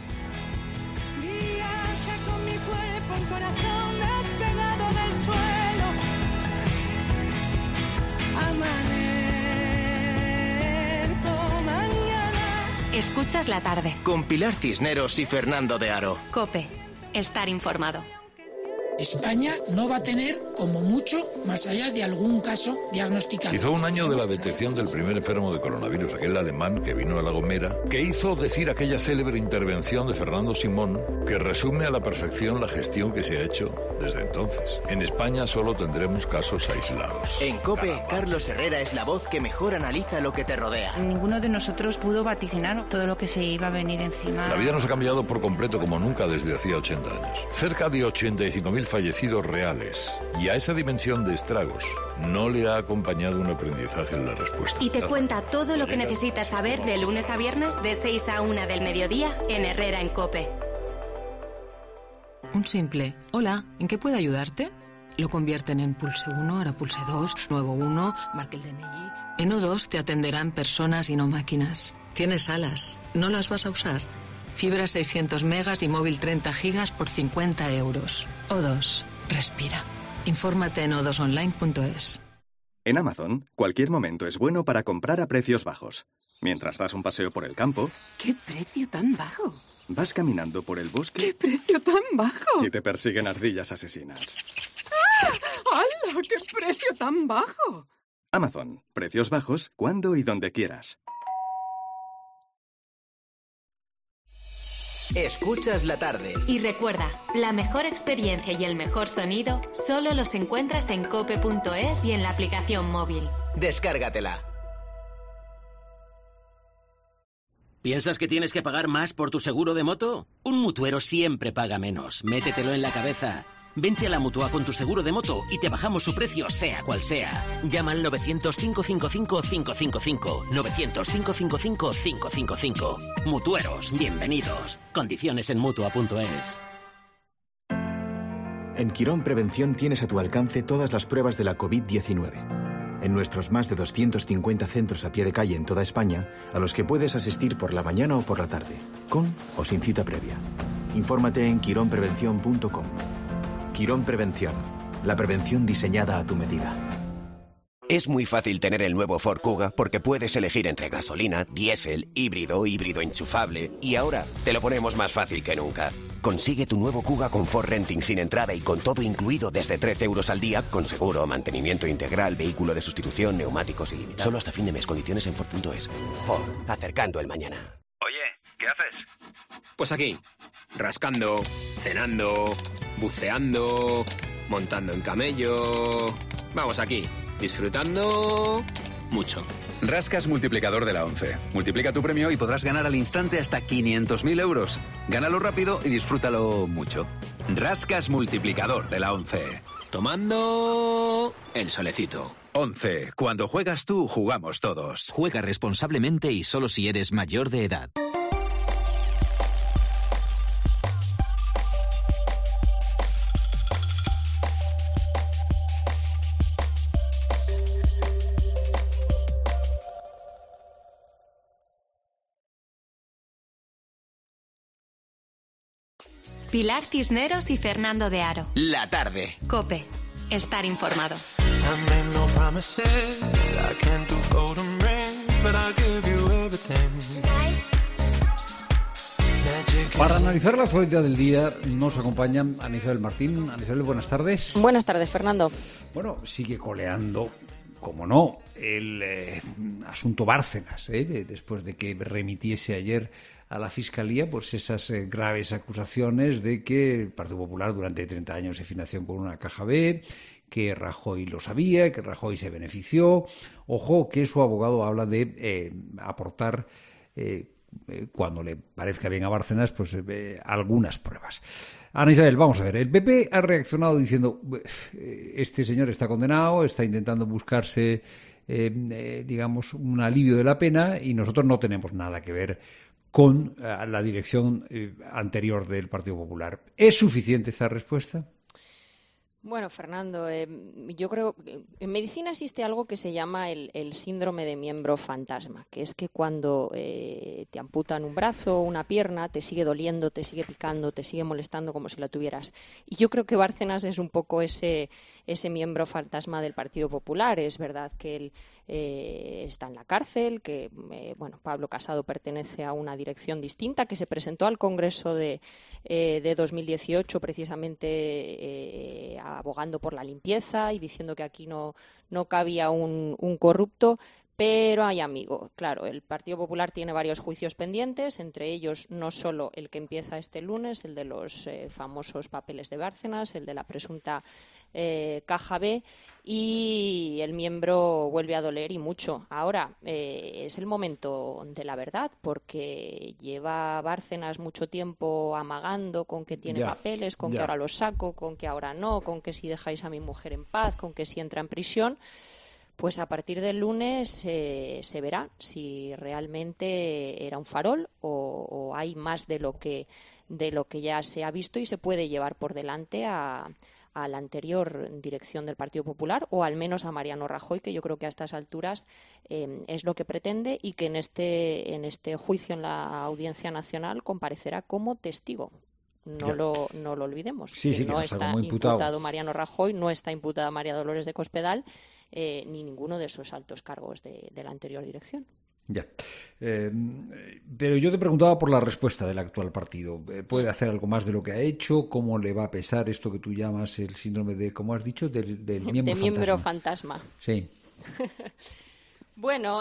[SPEAKER 5] Viaja con mi cuerpo, un corazón despegado del suelo. Amanezco mañana.
[SPEAKER 3] Escuchas la tarde.
[SPEAKER 2] Con Pilar Cisneros y Fernando de Aro.
[SPEAKER 3] Cope. Estar informado.
[SPEAKER 7] España no va a tener, como mucho, más allá de algún caso diagnosticado.
[SPEAKER 9] Hizo un año de la detección del primer enfermo de coronavirus, aquel alemán que vino a La Gomera, que hizo decir aquella célebre intervención de Fernando Simón, que resume a la perfección la gestión que se ha hecho desde entonces. En España solo tendremos casos aislados.
[SPEAKER 2] En COPE, Carlos Herrera es la voz que mejor analiza lo que te rodea.
[SPEAKER 22] Ninguno de nosotros pudo vaticinar todo lo que se iba a venir encima.
[SPEAKER 9] La vida nos ha cambiado por completo como nunca desde hacía 80 años. Cerca de 85.000 fallecidos reales. Y a esa dimensión de estragos no le ha acompañado un aprendizaje en la respuesta.
[SPEAKER 3] Y te cuenta todo lo que necesitas saber de lunes a viernes de 6 a 1 del mediodía en Herrera en COPE.
[SPEAKER 25] Un simple hola, ¿en qué puedo ayudarte? Lo convierten en pulse 1, ahora pulse 2, nuevo 1, marque el DNI. En O2 te atenderán personas y no máquinas. Tienes alas, ¿no las vas a usar? Fibra 600 megas y móvil 30 gigas por 50 euros. O2, respira. Infórmate en o2online.es.
[SPEAKER 26] En Amazon, cualquier momento es bueno para comprar a precios bajos. Mientras das un paseo por el campo...
[SPEAKER 27] ¡Qué precio tan bajo!
[SPEAKER 26] Vas caminando por el bosque...
[SPEAKER 27] ¡Qué precio tan bajo!
[SPEAKER 26] Y te persiguen ardillas asesinas.
[SPEAKER 27] ¡Ah! ¡Hala! ¡Qué precio tan bajo!
[SPEAKER 26] Amazon, precios bajos cuando y donde quieras.
[SPEAKER 2] Escuchas la tarde.
[SPEAKER 3] Y recuerda, la mejor experiencia y el mejor sonido solo los encuentras en cope.es y en la aplicación móvil.
[SPEAKER 2] Descárgatela.
[SPEAKER 28] ¿Piensas que tienes que pagar más por tu seguro de moto? Un mutuero siempre paga menos. Métetelo en la cabeza. Vente a la Mutua con tu seguro de moto y te bajamos su precio, sea cual sea. Llama al 900-555-555. 900-555-555. Mutueros, bienvenidos. Condiciones en Mutua.es.
[SPEAKER 29] En Quirón Prevención tienes a tu alcance todas las pruebas de la COVID-19. En nuestros más de 250 centros a pie de calle en toda España, a los que puedes asistir por la mañana o por la tarde, con o sin cita previa. Infórmate en quironprevención.com. Quirón Prevención, la prevención diseñada a tu medida.
[SPEAKER 30] Es muy fácil tener el nuevo Ford Kuga porque puedes elegir entre gasolina, diésel, híbrido enchufable y ahora te lo ponemos más fácil que nunca. Consigue tu nuevo Kuga con Ford Renting sin entrada y con todo incluido desde 13 euros al día, con seguro, mantenimiento integral, vehículo de sustitución, neumáticos ilimitados. Solo hasta fin de mes. Condiciones en Ford.es. Ford, acercando el mañana.
[SPEAKER 31] Oye, ¿qué haces? Pues aquí, rascando, cenando, buceando, montando en camello... Vamos aquí, disfrutando mucho.
[SPEAKER 32] Rascas multiplicador de la ONCE. Multiplica tu premio y podrás ganar al instante hasta 500.000 euros. Gánalo rápido y disfrútalo mucho. Rascas multiplicador de la ONCE.
[SPEAKER 31] Tomando el solecito.
[SPEAKER 32] ONCE. Cuando juegas tú, jugamos todos.
[SPEAKER 33] Juega responsablemente y solo si eres mayor de edad.
[SPEAKER 3] Pilar Cisneros y Fernando de Aro.
[SPEAKER 30] La tarde.
[SPEAKER 3] COPE. Estar informado.
[SPEAKER 1] Para analizar la actualidad del día nos acompaña Ana Isabel Martín. Ana Isabel, buenas tardes.
[SPEAKER 4] Buenas tardes, Fernando.
[SPEAKER 1] Bueno, sigue coleando, como no, el asunto Bárcenas, después de que remitiese ayer a la Fiscalía pues esas graves acusaciones de que el Partido Popular durante 30 años se financió con una caja B, que Rajoy lo sabía, que Rajoy se benefició. Ojo, que su abogado habla de aportar cuando le parezca bien a Bárcenas, pues algunas pruebas. Ana Isabel, vamos a ver, el PP ha reaccionado diciendo este señor está condenado, está intentando buscarse, digamos, un alivio de la pena y nosotros no tenemos nada que ver con la dirección anterior del Partido Popular. ¿Es suficiente esta respuesta?
[SPEAKER 4] Bueno, Fernando, yo creo que en medicina existe algo que se llama el síndrome de miembro fantasma, que es que cuando te amputan un brazo o una pierna, te sigue doliendo, te sigue picando, te sigue molestando como si la tuvieras. Y yo creo que Bárcenas es un poco ese miembro fantasma del Partido Popular. Es verdad que él está en la cárcel, que Pablo Casado pertenece a una dirección distinta, que se presentó al Congreso de 2018 precisamente abogando por la limpieza y diciendo que aquí no cabía un corrupto. Pero hay amigo, claro, el Partido Popular tiene varios juicios pendientes, entre ellos no solo el que empieza este lunes, el de los famosos papeles de Bárcenas, el de la presunta caja B, y el miembro vuelve a doler y mucho. Ahora es el momento de la verdad, porque lleva Bárcenas mucho tiempo amagando con que tiene papeles, con que ahora los saco, con que ahora no, con que si dejáis a mi mujer en paz, con que si entra en prisión. Pues a partir del lunes se verá si realmente era un farol o hay más de lo que ya se ha visto y se puede llevar por delante a la anterior dirección del Partido Popular o al menos a Mariano Rajoy, que yo creo que a estas alturas es lo que pretende y que en este juicio en la Audiencia Nacional comparecerá como testigo. No lo olvidemos.
[SPEAKER 1] Sí,
[SPEAKER 4] que no
[SPEAKER 1] está
[SPEAKER 4] está imputado Mariano Rajoy, no está imputada María Dolores de Cospedal, ni ninguno de esos altos cargos de la anterior dirección.
[SPEAKER 1] Ya. Pero yo te preguntaba por la respuesta del actual partido. ¿Puede hacer algo más de lo que ha hecho? ¿Cómo le va a pesar esto que tú llamas el síndrome de, ¿cómo has dicho? Del
[SPEAKER 4] miembro fantasma.
[SPEAKER 1] Sí.
[SPEAKER 4] Bueno,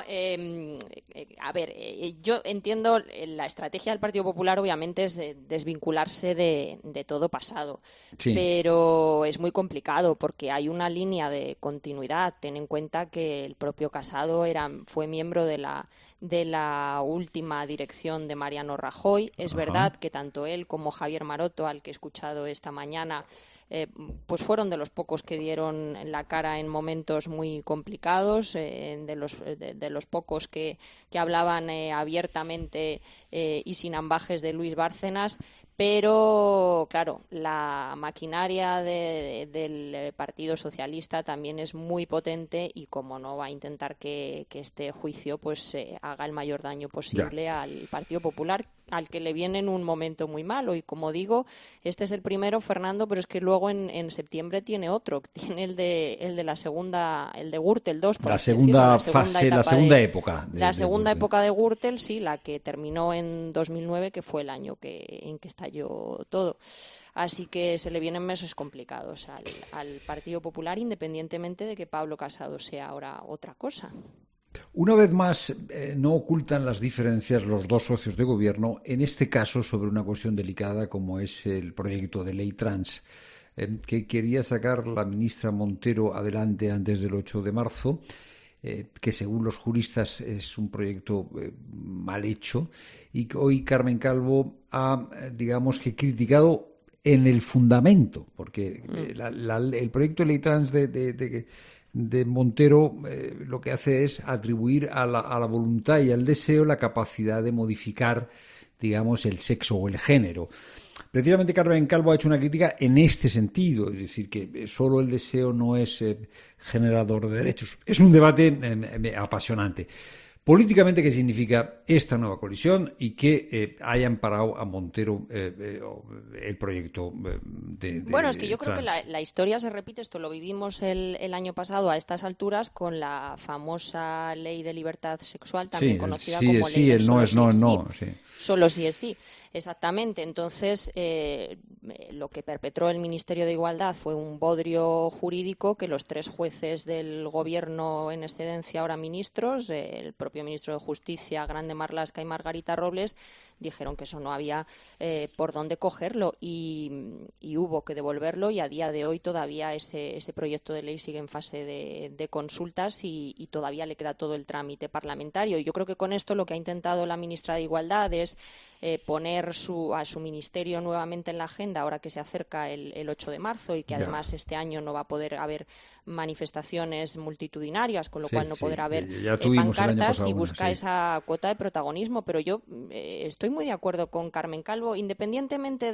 [SPEAKER 4] a ver, yo entiendo la estrategia del Partido Popular, obviamente, es desvincularse de todo pasado, sí. Pero es muy complicado porque hay una línea de continuidad. Ten en cuenta que el propio Casado fue miembro de la última dirección de Mariano Rajoy. Es verdad que tanto él como Javier Maroto, al que he escuchado esta mañana, pues fueron de los pocos que dieron la cara en momentos muy complicados, de los pocos que hablaban abiertamente y sin ambajes de Luis Bárcenas. Pero, claro, la maquinaria del Partido Socialista también es muy potente y, como no, va a intentar que este juicio pues haga el mayor daño posible al Partido Popular, al que le viene en un momento muy malo. Y, como digo, este es el primero, Fernando, pero es que luego en septiembre tiene otro. Tiene el de la segunda, el de Gürtel 2.
[SPEAKER 1] La segunda fase, la segunda época.
[SPEAKER 4] La segunda época de Gürtel, sí, la que terminó en 2009, que fue el año en que estalló todo. Así que se le vienen meses complicados al Partido Popular, independientemente de que Pablo Casado sea ahora otra cosa.
[SPEAKER 1] Una vez más, no ocultan las diferencias los dos socios de gobierno, en este caso sobre una cuestión delicada como es el proyecto de ley trans, que quería sacar la ministra Montero adelante antes del 8 de marzo, que según los juristas es un proyecto mal hecho, y que hoy Carmen Calvo ha, digamos que, criticado en el fundamento, porque el proyecto de ley trans de Montero lo que hace es atribuir a la voluntad y al deseo la capacidad de modificar, digamos, el sexo o el género. Precisamente Carmen Calvo ha hecho una crítica en este sentido, es decir, que solo el deseo no es generador de derechos. Es un debate apasionante. Políticamente, ¿qué significa esta nueva colisión y que hayan parado a Montero el proyecto
[SPEAKER 4] Bueno, es que yo creo que la historia se repite. Esto lo vivimos el año pasado a estas alturas con la famosa ley de libertad sexual, también conocida como ley del solo sí es sí. Exactamente. Entonces, lo que perpetró el Ministerio de Igualdad fue un bodrio jurídico que los 3 jueces del Gobierno en excedencia, ahora ministros, el propio ministro de Justicia, Grande Marlaska y Margarita Robles, dijeron que eso no había por dónde cogerlo y hubo que devolverlo, y a día de hoy todavía ese proyecto de ley sigue en fase de consultas y todavía le queda todo el trámite parlamentario. Y yo creo que con esto lo que ha intentado la ministra de Igualdad es poner a su ministerio nuevamente en la agenda ahora que se acerca el 8 de marzo y que además este año no va a poder haber manifestaciones multitudinarias, con lo cual no podrá haber pancartas, y busca esa cuota de protagonismo. Pero yo estoy muy de acuerdo con Carmen Calvo, independientemente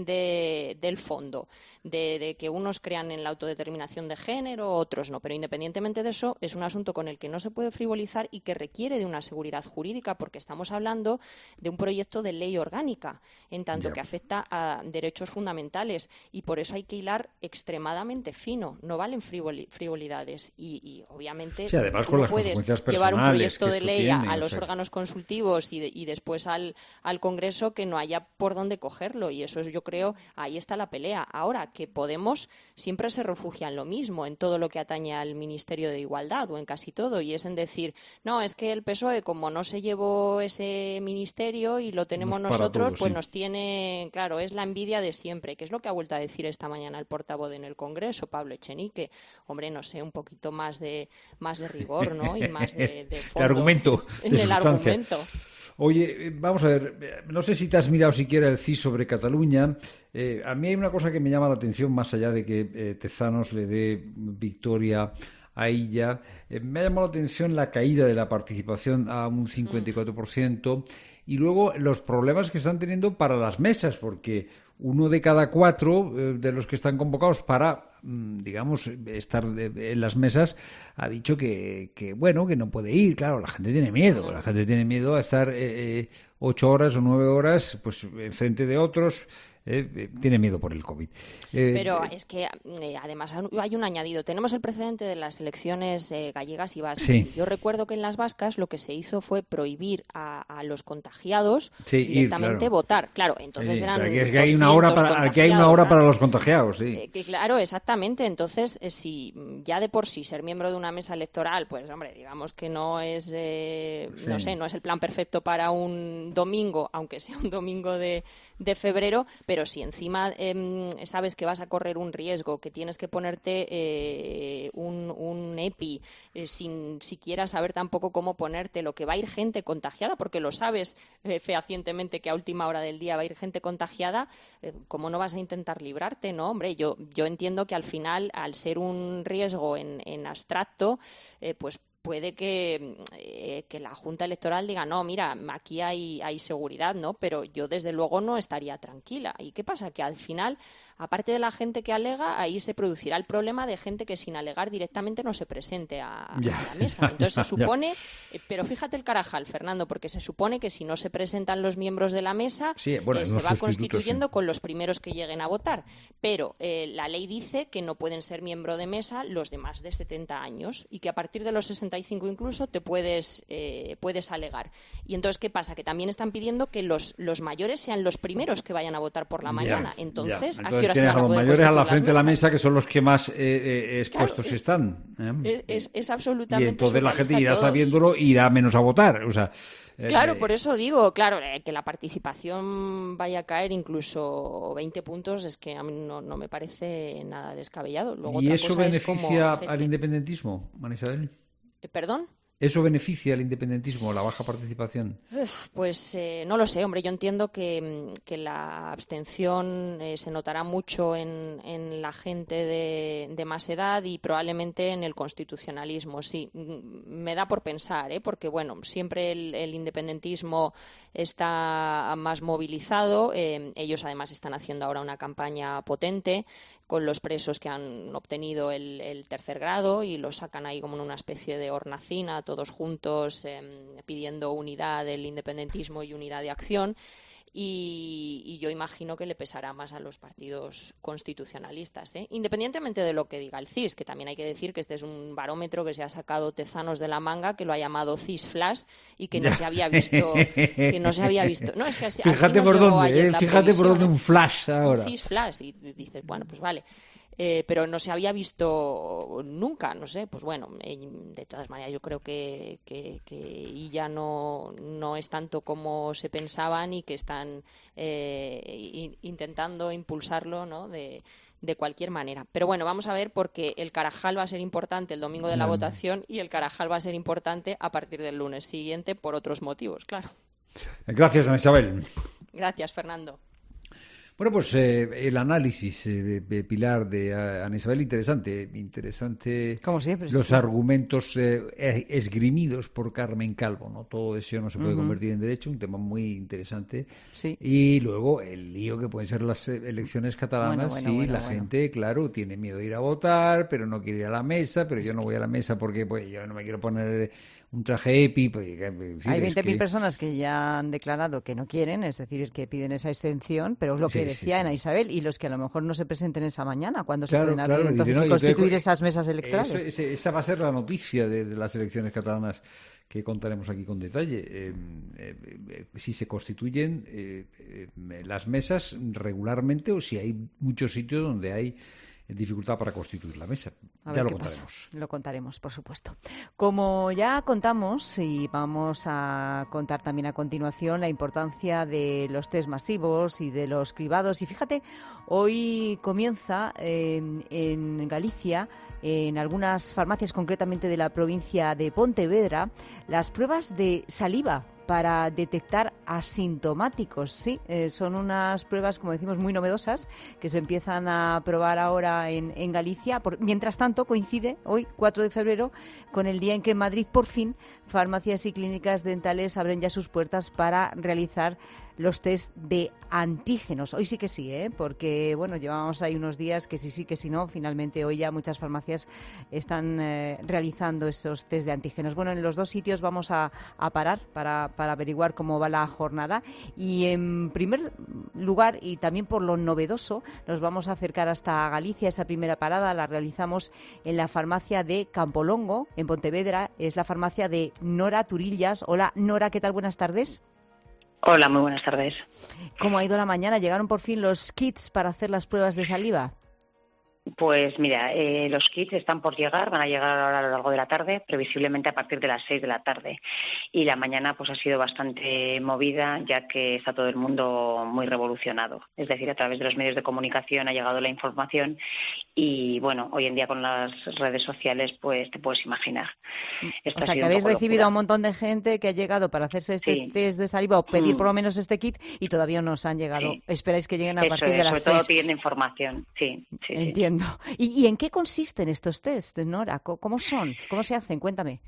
[SPEAKER 4] del fondo, de que unos crean en la autodeterminación de género, otros no, pero independientemente de eso, es un asunto con el que no se puede frivolizar y que requiere de una seguridad jurídica, porque estamos hablando de un proyecto de ley orgánica, en tanto que afecta a derechos fundamentales, y por eso hay que hilar extremadamente fino, no valen frivolidades y obviamente
[SPEAKER 1] además,
[SPEAKER 4] no puedes llevar un proyecto de ley a los órganos consultivos y después al Congreso que no haya por dónde cogerlo, y eso yo creo, ahí está la pelea. Ahora, que Podemos siempre se refugia en lo mismo, en todo lo que atañe al Ministerio de Igualdad, o en casi todo, y es en decir, no, es que el PSOE, como no se llevó ese ministerio y lo tenemos nosotros, pues nos tiene, claro, es la envidia de siempre, que es lo que ha vuelto a decir esta mañana el portavoz en el Congreso, Pablo Echenique. Hombre, no sé, un poquito más de rigor, ¿no? Y más de fondo.
[SPEAKER 1] De argumento.
[SPEAKER 4] En el argumento.
[SPEAKER 1] Oye, vamos a ver, no sé si te has mirado siquiera el CIS sobre Cataluña. A mí hay una cosa que me llama la atención, más allá de que Tezanos le dé victoria a ella. Me ha llamado la atención la caída de la participación a un 54%, y luego los problemas que están teniendo para las mesas, porque 1 de cada 4 de los que están convocados para, digamos, estar en las mesas ha dicho que bueno, que no puede ir. Claro, la gente tiene miedo a estar 8 horas o 9 horas pues enfrente de otros. Tiene miedo por el COVID.
[SPEAKER 4] Pero es que además hay un añadido. Tenemos el precedente de las elecciones gallegas y vascas. Sí. Yo recuerdo que en las vascas lo que se hizo fue prohibir a los contagiados directamente votar. Claro, entonces eran
[SPEAKER 1] que hay una hora para los contagiados. Sí.
[SPEAKER 4] Claro, exactamente. Entonces, si ya de por sí ser miembro de una mesa electoral, pues hombre, digamos que no es, no sé, no es el plan perfecto para un domingo, aunque sea un domingo de febrero, pero si encima sabes que vas a correr un riesgo, que tienes que ponerte un EPI sin siquiera saber tampoco cómo ponértelo, que va a ir gente contagiada, porque lo sabes fehacientemente que a última hora del día va a ir gente contagiada, ¿cómo no vas a intentar librarte? No, hombre, yo entiendo que al final, al ser un riesgo en abstracto, pues puede que la Junta Electoral diga, no, mira, aquí hay seguridad, ¿no? Pero yo desde luego no estaría tranquila. ¿Y qué pasa? Que al final, aparte de la gente que alega, ahí se producirá el problema de gente que sin alegar directamente no se presente a la mesa. Entonces se supone, pero fíjate el carajal, Fernando, porque se supone que si no se presentan los miembros de la mesa, se va constituyendo con los primeros que lleguen a votar. Pero la ley dice que no pueden ser miembro de mesa los de más de 70 años y que a partir de los 65 incluso te puedes alegar. Y entonces, ¿qué pasa? Que también están pidiendo que los mayores sean los primeros que vayan a votar por la mañana. Entonces, ¿a qué hora se van a poder
[SPEAKER 1] los mayores a la frente de la mesa, que son los que más expuestos están?
[SPEAKER 4] Es absolutamente.
[SPEAKER 1] Y entonces la gente irá sabiéndolo y irá menos a votar. O sea,
[SPEAKER 4] claro, por eso digo, claro, que la participación vaya a caer incluso 20 puntos es que a mí no me parece nada descabellado. Luego,
[SPEAKER 1] ¿y eso beneficia al independentismo, María Isabel?
[SPEAKER 4] ¿Perdón?
[SPEAKER 1] ¿Eso beneficia al independentismo, la baja participación?
[SPEAKER 4] Pues no lo sé, hombre. Yo entiendo que la abstención se notará mucho en la gente de más edad y probablemente en el constitucionalismo. Sí, me da por pensar, porque bueno, siempre el independentismo está más movilizado. Ellos además están haciendo ahora una campaña potente con los presos que han obtenido el tercer grado y los sacan ahí como en una especie de hornacina todos juntos pidiendo unidad del independentismo y unidad de acción. Y yo imagino que le pesará más a los partidos constitucionalistas, independientemente de lo que diga el CIS, que también hay que decir que este es un barómetro que se ha sacado Tezanos de la manga, que lo ha llamado CIS Flash y que no se había visto, no, es que así,
[SPEAKER 1] fíjate por dónde, fíjate por dónde un flash ahora.
[SPEAKER 4] Un CIS Flash, y dices, bueno, pues vale. Pero no se había visto nunca, no sé, pues bueno, de todas maneras yo creo que ya no es tanto como se pensaban y que están intentando impulsarlo, ¿no?, de cualquier manera. Pero bueno, vamos a ver, porque el Carajal va a ser importante el domingo de la votación y el Carajal va a ser importante a partir del lunes siguiente por otros motivos, claro.
[SPEAKER 1] Gracias, Ana Isabel.
[SPEAKER 4] Gracias, Fernando.
[SPEAKER 1] Bueno, pues el análisis de Pilar, de Ana Isabel, interesante.
[SPEAKER 6] Como siempre.
[SPEAKER 1] Los argumentos esgrimidos por Carmen Calvo, ¿no? Todo eso no se puede convertir en derecho, un tema muy interesante.
[SPEAKER 6] Sí.
[SPEAKER 1] Y luego el lío que pueden ser las elecciones catalanas, la gente, claro, tiene miedo de ir a votar, pero no quiere ir a la mesa, pero yo no voy a la mesa porque pues yo no me quiero poner un traje EPI. Pues,
[SPEAKER 6] hay 20.000 personas que ya han declarado que no quieren, es decir, que piden esa exención, pero es lo que decía Ana Isabel, y los que a lo mejor no se presenten esa mañana, cuando se pueden abrir entonces y constituir esas mesas electorales.
[SPEAKER 1] Esa va a ser la noticia de las elecciones catalanas que contaremos aquí con detalle. Si se constituyen las mesas regularmente o si hay muchos sitios donde hay dificultad para constituir la mesa. Ya lo contaremos.
[SPEAKER 6] Lo contaremos, por supuesto. Como ya contamos, y vamos a contar también a continuación, la importancia de los test masivos y de los cribados. Y fíjate, hoy comienza en Galicia, en algunas farmacias, concretamente de la provincia de Pontevedra, las pruebas de saliva para detectar asintomáticos. Sí, son unas pruebas, como decimos, muy novedosas que se empiezan a probar ahora en Galicia. Mientras tanto, coincide hoy, 4 de febrero, con el día en que en Madrid, por fin, farmacias y clínicas dentales abren ya sus puertas para realizar los test de antígenos. Hoy sí que sí, porque bueno, llevamos ahí unos días que sí, que sí no. Finalmente hoy ya muchas farmacias están realizando esos test de antígenos. Bueno, en los dos sitios vamos a parar para averiguar cómo va la jornada. Y en primer lugar, y también por lo novedoso, nos vamos a acercar hasta Galicia. Esa primera parada la realizamos en la farmacia de Campolongo, en Pontevedra. Es la farmacia de Nora Turillas. Hola, Nora, ¿qué tal? Buenas tardes.
[SPEAKER 8] Hola, muy buenas tardes.
[SPEAKER 6] ¿Cómo ha ido la mañana? ¿Llegaron por fin los kits para hacer las pruebas de saliva?
[SPEAKER 8] Pues mira, los kits están por llegar, van a llegar ahora a lo largo de la tarde, previsiblemente a partir de las 6 de la tarde. Y la mañana pues ha sido bastante movida, ya que está todo el mundo muy revolucionado. Es decir, a través de los medios de comunicación ha llegado la información y bueno, hoy en día con las redes sociales pues te puedes imaginar.
[SPEAKER 6] O sea, que habéis recibido a un montón de gente que ha llegado para hacerse este test de saliva o pedir por lo menos este kit y todavía no os han llegado. Sí. Esperáis que lleguen a partir de las 6.
[SPEAKER 8] Sobre todo pidiendo información, sí.
[SPEAKER 6] Entiendo. ¿Y en qué consisten estos test, Nora? ¿Cómo son? ¿Cómo se hacen? Cuéntame.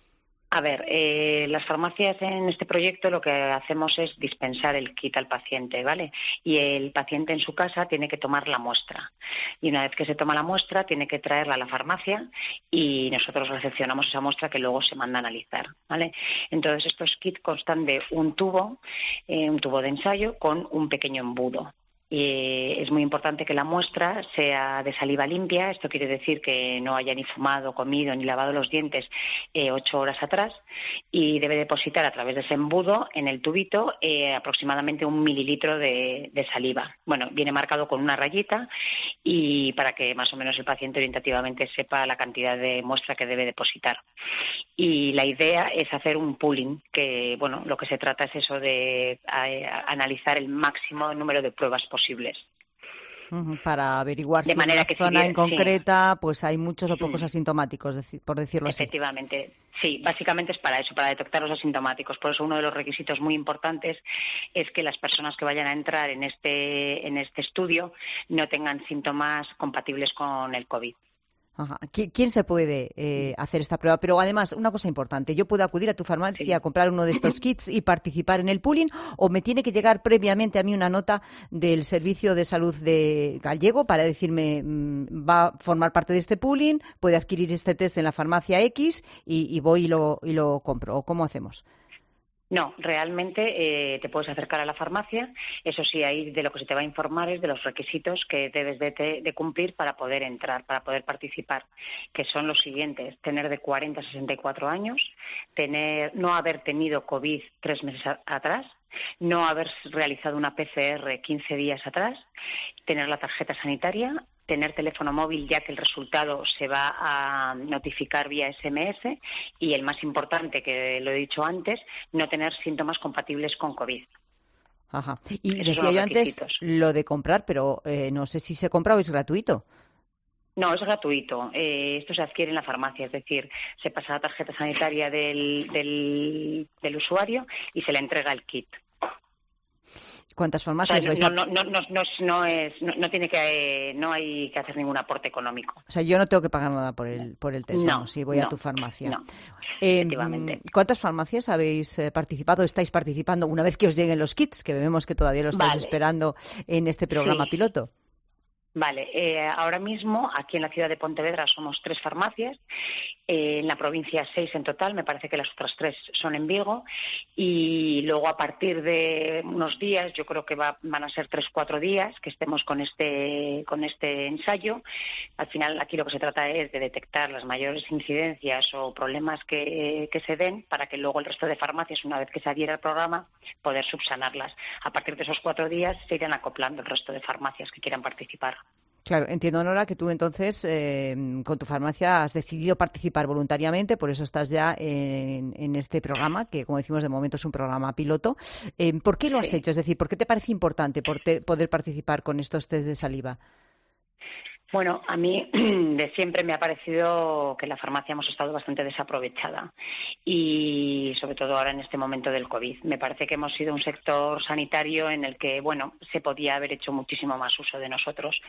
[SPEAKER 8] A ver, las farmacias en este proyecto lo que hacemos es dispensar el kit al paciente, ¿vale? Y el paciente en su casa tiene que tomar la muestra. Y una vez que se toma la muestra, tiene que traerla a la farmacia y nosotros recepcionamos esa muestra que luego se manda a analizar, ¿vale? Entonces, estos kits constan de un tubo de ensayo con un pequeño embudo. Y es muy importante que la muestra sea de saliva limpia. Esto quiere decir que no haya ni fumado, comido ni lavado los dientes 8 horas atrás, y debe depositar a través de ese embudo en el tubito aproximadamente 1 mililitro de saliva. Bueno, viene marcado con una rayita y para que más o menos el paciente orientativamente sepa la cantidad de muestra que debe depositar. Y la idea es hacer un pooling, que bueno, lo que se trata es eso de analizar el máximo número de pruebas posibles.
[SPEAKER 6] Para averiguar si en la zona en concreta pues hay muchos o pocos asintomáticos, por decirlo así.
[SPEAKER 8] Efectivamente, sí, básicamente es para eso, para detectar los asintomáticos. Por eso uno de los requisitos muy importantes es que las personas que vayan a entrar en este estudio no tengan síntomas compatibles con el COVID.
[SPEAKER 6] Ajá. ¿Quién se puede hacer esta prueba? Pero además, una cosa importante, ¿yo puedo acudir a tu farmacia a comprar uno de estos kits y participar en el pooling o me tiene que llegar previamente a mí una nota del Servicio de Salud de gallego para decirme va a formar parte de este pooling, puede adquirir este test en la farmacia X y voy y lo compro? ¿O cómo hacemos?
[SPEAKER 8] No, realmente te puedes acercar a la farmacia. Eso sí, ahí de lo que se te va a informar es de los requisitos que debes de cumplir para poder entrar, para poder participar, que son los siguientes: tener de 40 a 64 años, no haber tenido COVID 3 meses atrás, no haber realizado una PCR 15 días atrás, tener la tarjeta sanitaria, tener teléfono móvil, ya que el resultado se va a notificar vía SMS, y el más importante, que lo he dicho antes, no tener síntomas compatibles con COVID.
[SPEAKER 6] Ajá. Y decía yo antes lo de comprar, pero no sé si se compra o es gratuito.
[SPEAKER 8] No, es gratuito. Esto se adquiere en la farmacia, es decir, se pasa la tarjeta sanitaria del usuario y se le entrega el kit.
[SPEAKER 6] ¿Cuántas farmacias vais
[SPEAKER 8] a...? No hay que hacer ningún aporte económico.
[SPEAKER 6] O sea, yo no tengo que pagar nada por el test, si voy a tu farmacia.
[SPEAKER 8] No, efectivamente.
[SPEAKER 6] ¿Cuántas farmacias habéis participado, estáis participando una vez que os lleguen los kits? Que vemos que todavía lo estáis esperando en este programa piloto.
[SPEAKER 8] Vale, ahora mismo aquí en la ciudad de Pontevedra somos 3 farmacias, en la provincia 6 en total, me parece que las otras 3 son en Vigo, y luego a partir de unos días, yo creo que van a ser 3-4 días que estemos con este ensayo. Al final aquí lo que se trata es de detectar las mayores incidencias o problemas que se den para que luego el resto de farmacias, una vez que se adhiera al programa, poder subsanarlas. A partir de esos 4 días se irán acoplando el resto de farmacias que quieran participar.
[SPEAKER 6] Claro, entiendo, Nora, que tú entonces con tu farmacia has decidido participar voluntariamente, por eso estás ya en este programa, que como decimos de momento es un programa piloto. ¿Por qué lo has hecho? Es decir, ¿por qué te parece importante poder participar con estos test de saliva?
[SPEAKER 8] Bueno, a mí de siempre me ha parecido que en la farmacia hemos estado bastante desaprovechada y sobre todo ahora en este momento del COVID. Me parece que hemos sido un sector sanitario en el que, se podía haber hecho muchísimo más uso de nosotros.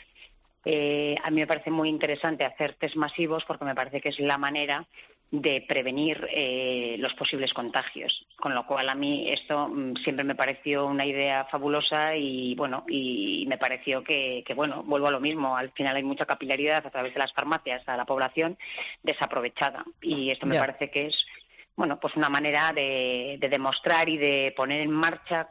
[SPEAKER 8] A mí me parece muy interesante hacer test masivos porque me parece que es la manera de prevenir los posibles contagios, con lo cual a mí esto siempre me pareció una idea fabulosa y me pareció que vuelvo a lo mismo, al final hay mucha capilaridad a través de las farmacias a la población desaprovechada y esto me parece que es pues una manera de demostrar y de poner en marcha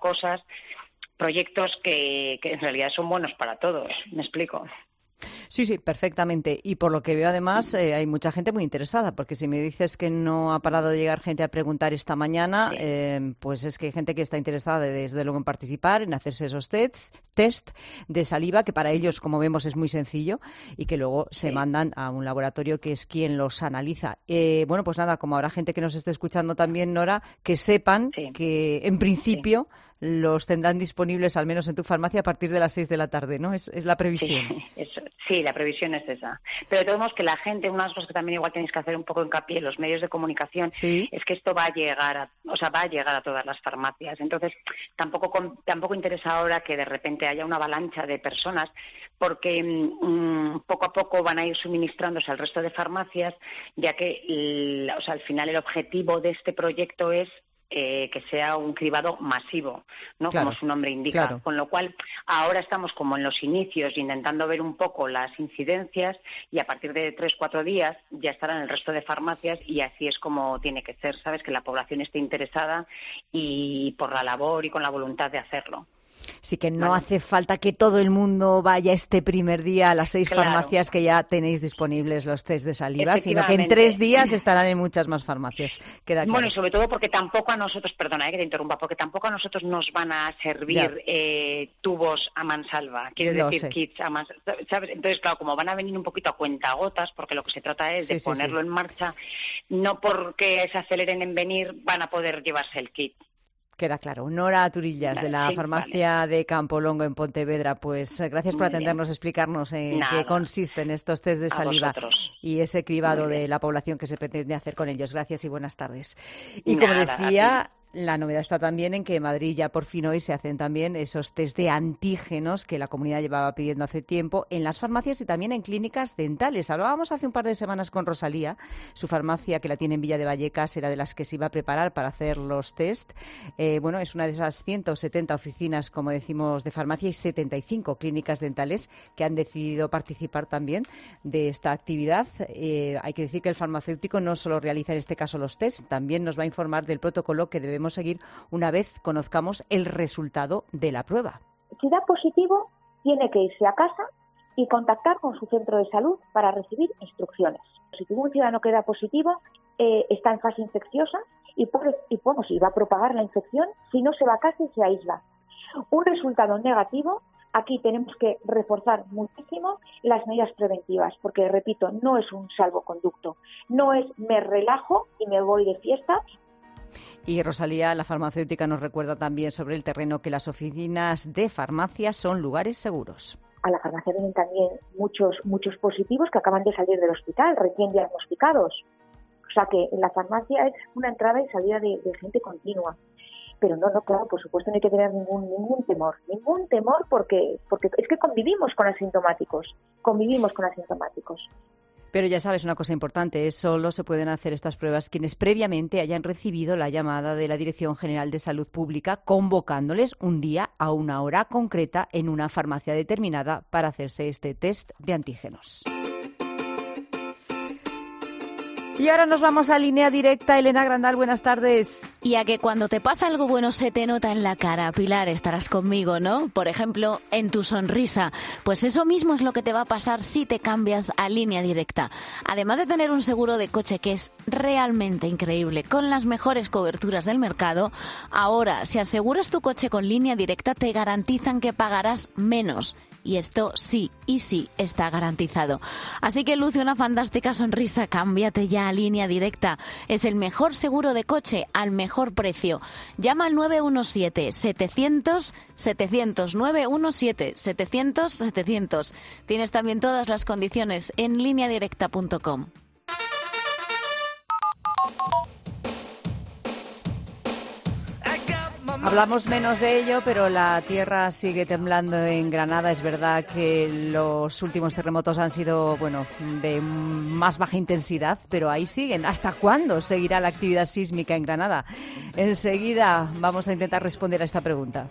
[SPEAKER 8] proyectos que en realidad son buenos para todos, ¿me explico?
[SPEAKER 6] Sí, perfectamente. Y por lo que veo, además, hay mucha gente muy interesada, porque si me dices que no ha parado de llegar gente a preguntar esta mañana, pues es que hay gente que está interesada, desde luego, en participar, en hacerse esos test de saliva, que para ellos, como vemos, es muy sencillo, y que luego se mandan a un laboratorio que es quien los analiza. Pues nada, como habrá gente que nos esté escuchando también, Nora, que sepan que, en principio, los tendrán disponibles, al menos en tu farmacia, a partir de las 6 de la tarde, ¿no? Es la previsión.
[SPEAKER 8] Sí, la previsión es esa. Pero de todos modos que la gente, una de las cosas que también igual tenéis que hacer un poco hincapié en los medios de comunicación, es que esto va a llegar a todas las farmacias. Entonces, tampoco interesa ahora que de repente haya una avalancha de personas, porque poco a poco van a ir suministrándose al resto de farmacias, ya que al final el objetivo de este proyecto es que sea un cribado masivo, ¿no? Claro, como su nombre indica. Claro. Con lo cual, ahora estamos como en los inicios intentando ver un poco las incidencias y a partir de 3-4 días ya estarán el resto de farmacias y así es como tiene que ser, ¿sabes? Que la población esté interesada y por la labor y con la voluntad de hacerlo.
[SPEAKER 6] Sí, que no hace falta que todo el mundo vaya este primer día a las 6 farmacias que ya tenéis disponibles los test de saliva, sino que en 3 días estarán en muchas más farmacias. Queda claro.
[SPEAKER 8] Bueno, y sobre todo porque tampoco a nosotros, perdona que te interrumpa, porque tampoco a nosotros nos van a servir tubos a mansalva, quiero decir kits a mansalva, ¿sabes? Entonces, claro, como van a venir un poquito a cuentagotas, porque lo que se trata es de ponerlo en marcha, no porque se aceleren en venir van a poder llevarse el kit.
[SPEAKER 6] Queda claro. Nora Turillas, de la farmacia de Campolongo en Pontevedra, pues gracias por atendernos, explicarnos en qué consisten estos test de saliva y ese cribado de la población que se pretende hacer con ellos. Gracias y buenas tardes. Y como decía, La novedad está también en que en Madrid ya por fin hoy se hacen también esos test de antígenos que la comunidad llevaba pidiendo hace tiempo en las farmacias y también en clínicas dentales. Hablábamos hace un par de semanas con Rosalía, su farmacia que la tiene en Villa de Vallecas era de las que se iba a preparar para hacer los test. Es una de esas 170 oficinas, como decimos, de farmacia y 75 clínicas dentales que han decidido participar también de esta actividad. Hay que decir que el farmacéutico no solo realiza en este caso los test, también nos va a informar del protocolo que debemos seguir una vez conozcamos el resultado de la prueba.
[SPEAKER 11] Si da positivo, tiene que irse a casa y contactar con su centro de salud para recibir instrucciones. Si un ciudadano que da positivo, está en fase infecciosa y va a propagar la infección si no se va a casa y se aísla. Un resultado negativo, aquí tenemos que reforzar muchísimo las medidas preventivas, porque, repito, no es un salvoconducto, no es me relajo y me voy de fiesta.
[SPEAKER 6] Y Rosalía, la farmacéutica, nos recuerda también sobre el terreno que las oficinas de farmacia son lugares seguros.
[SPEAKER 11] A la farmacia vienen también muchos positivos que acaban de salir del hospital, recién diagnosticados. O sea que la farmacia es una entrada y salida de gente continua. Pero no, claro, por supuesto no hay que tener ningún temor porque es que convivimos con asintomáticos.
[SPEAKER 6] Pero ya sabes una cosa importante, solo se pueden hacer estas pruebas quienes previamente hayan recibido la llamada de la Dirección General de Salud Pública convocándoles un día a una hora concreta en una farmacia determinada para hacerse este test de antígenos. Y ahora nos vamos a Línea Directa. Elena Grandal, buenas tardes.
[SPEAKER 12] Y a que cuando te pasa algo bueno se te nota en la cara, Pilar, estarás conmigo, ¿no? Por ejemplo, en tu sonrisa. Pues eso mismo es lo que te va a pasar si te cambias a Línea Directa. Además de tener un seguro de coche que es realmente increíble, con las mejores coberturas del mercado, ahora, si aseguras tu coche con Línea Directa, te garantizan que pagarás menos. Y esto sí está garantizado. Así que luce una fantástica sonrisa, cámbiate ya a Línea Directa. Es el mejor seguro de coche al mejor precio. Llama al 917-700-700, 917-700-700. Tienes también todas las condiciones en lineadirecta.com.
[SPEAKER 6] Hablamos menos de ello, pero la tierra sigue temblando en Granada. Es verdad que los últimos terremotos han sido, de más baja intensidad, pero ahí siguen. ¿Hasta cuándo seguirá la actividad sísmica en Granada? Enseguida vamos a intentar responder a esta pregunta.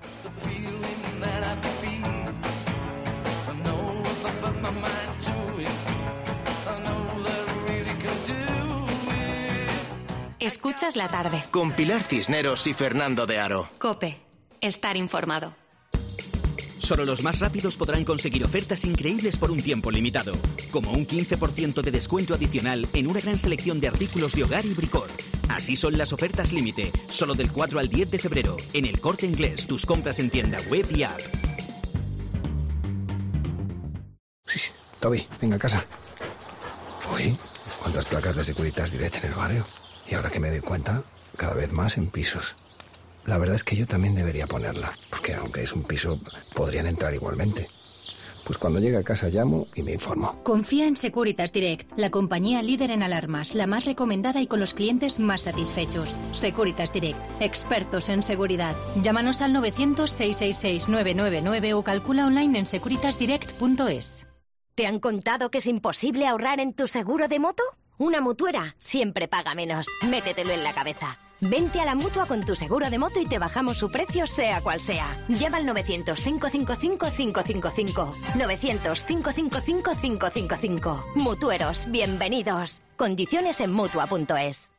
[SPEAKER 3] Escuchas la tarde.
[SPEAKER 2] Con Pilar Cisneros y Fernando de Aro.
[SPEAKER 3] COPE. Estar informado.
[SPEAKER 33] Solo los más rápidos podrán conseguir ofertas increíbles por un tiempo limitado. Como un 15% de descuento adicional en una gran selección de artículos de hogar y bricor. Así son las ofertas límite. Solo del 4 al 10 de febrero. En El Corte Inglés. Tus compras en tienda web y app.
[SPEAKER 13] Toby, venga a casa. Uy, ¿cuántas placas de Securitas Direct en el barrio? Y ahora que me doy cuenta, cada vez más en pisos. La verdad es que yo también debería ponerla, porque aunque es un piso, podrían entrar igualmente. Pues cuando llegue a casa llamo y me informo.
[SPEAKER 14] Confía en Securitas Direct, la compañía líder en alarmas, la más recomendada y con los clientes más satisfechos. Securitas Direct, expertos en seguridad. Llámanos al 900-666-999 o calcula online en securitasdirect.es.
[SPEAKER 15] ¿Te han contado que es imposible ahorrar en tu seguro de moto? Una mutuera siempre paga menos. Métetelo en la cabeza. Vente a la Mutua con tu seguro de moto y te bajamos su precio sea cual sea. Llama al 900-555-555. 900-555-555. Mutueros, bienvenidos. Condiciones en Mutua.es.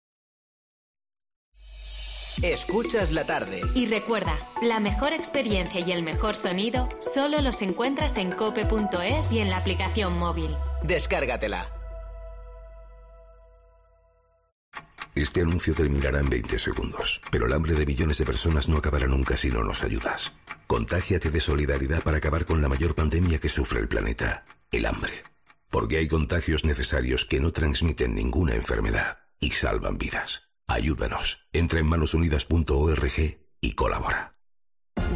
[SPEAKER 2] Escuchas la tarde.
[SPEAKER 3] Y recuerda, la mejor experiencia y el mejor sonido solo los encuentras en cope.es y en la aplicación móvil.
[SPEAKER 2] Descárgatela.
[SPEAKER 16] Este anuncio terminará en 20 segundos, pero el hambre de millones de personas no acabará nunca si no nos ayudas. Contágiate de solidaridad para acabar con la mayor pandemia que sufre el planeta, el hambre. Porque hay contagios necesarios que no transmiten ninguna enfermedad y salvan vidas. Ayúdanos. Entra en manosunidas.org y colabora.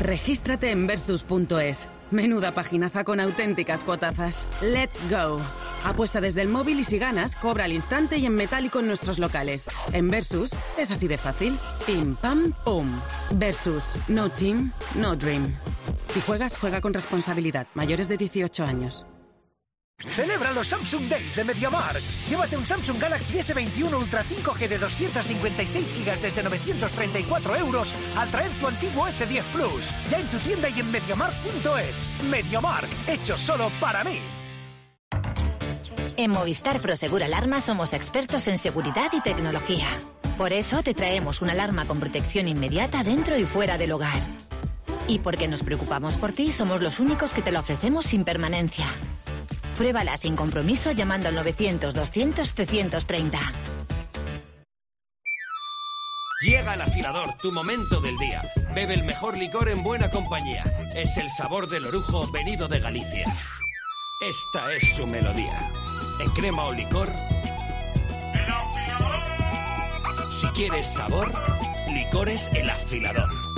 [SPEAKER 17] Regístrate en Versus.es. Menuda paginaza con auténticas cuotazas. ¡Let's go!
[SPEAKER 5] Apuesta desde el móvil y si ganas, cobra al instante y en metálico en nuestros locales. En Versus es así de fácil. Pim, pam, pum. Versus. No team, no dream. Si juegas, juega con responsabilidad. Mayores de 18 años.
[SPEAKER 7] Celebra los Samsung Days de MediaMarkt. Llévate un Samsung Galaxy S21 Ultra 5G de 256 GB desde 934 € al traer tu antiguo S10 Plus. Ya en tu tienda y en MediaMarkt.es. MediaMarkt, hecho solo para mí.
[SPEAKER 9] En Movistar Prosegur Alarma somos expertos en seguridad y tecnología. Por eso te traemos una alarma con protección inmediata dentro y fuera del hogar. Y porque nos preocupamos por ti, somos los únicos que te la ofrecemos sin permanencia. Pruébala sin compromiso llamando al 900-200-330.
[SPEAKER 10] Llega el afilador, tu momento del día. Bebe el mejor licor en buena compañía. Es el sabor del orujo venido de Galicia. Esta es su melodía. En crema o licor. Si quieres sabor, Licores El Afilador.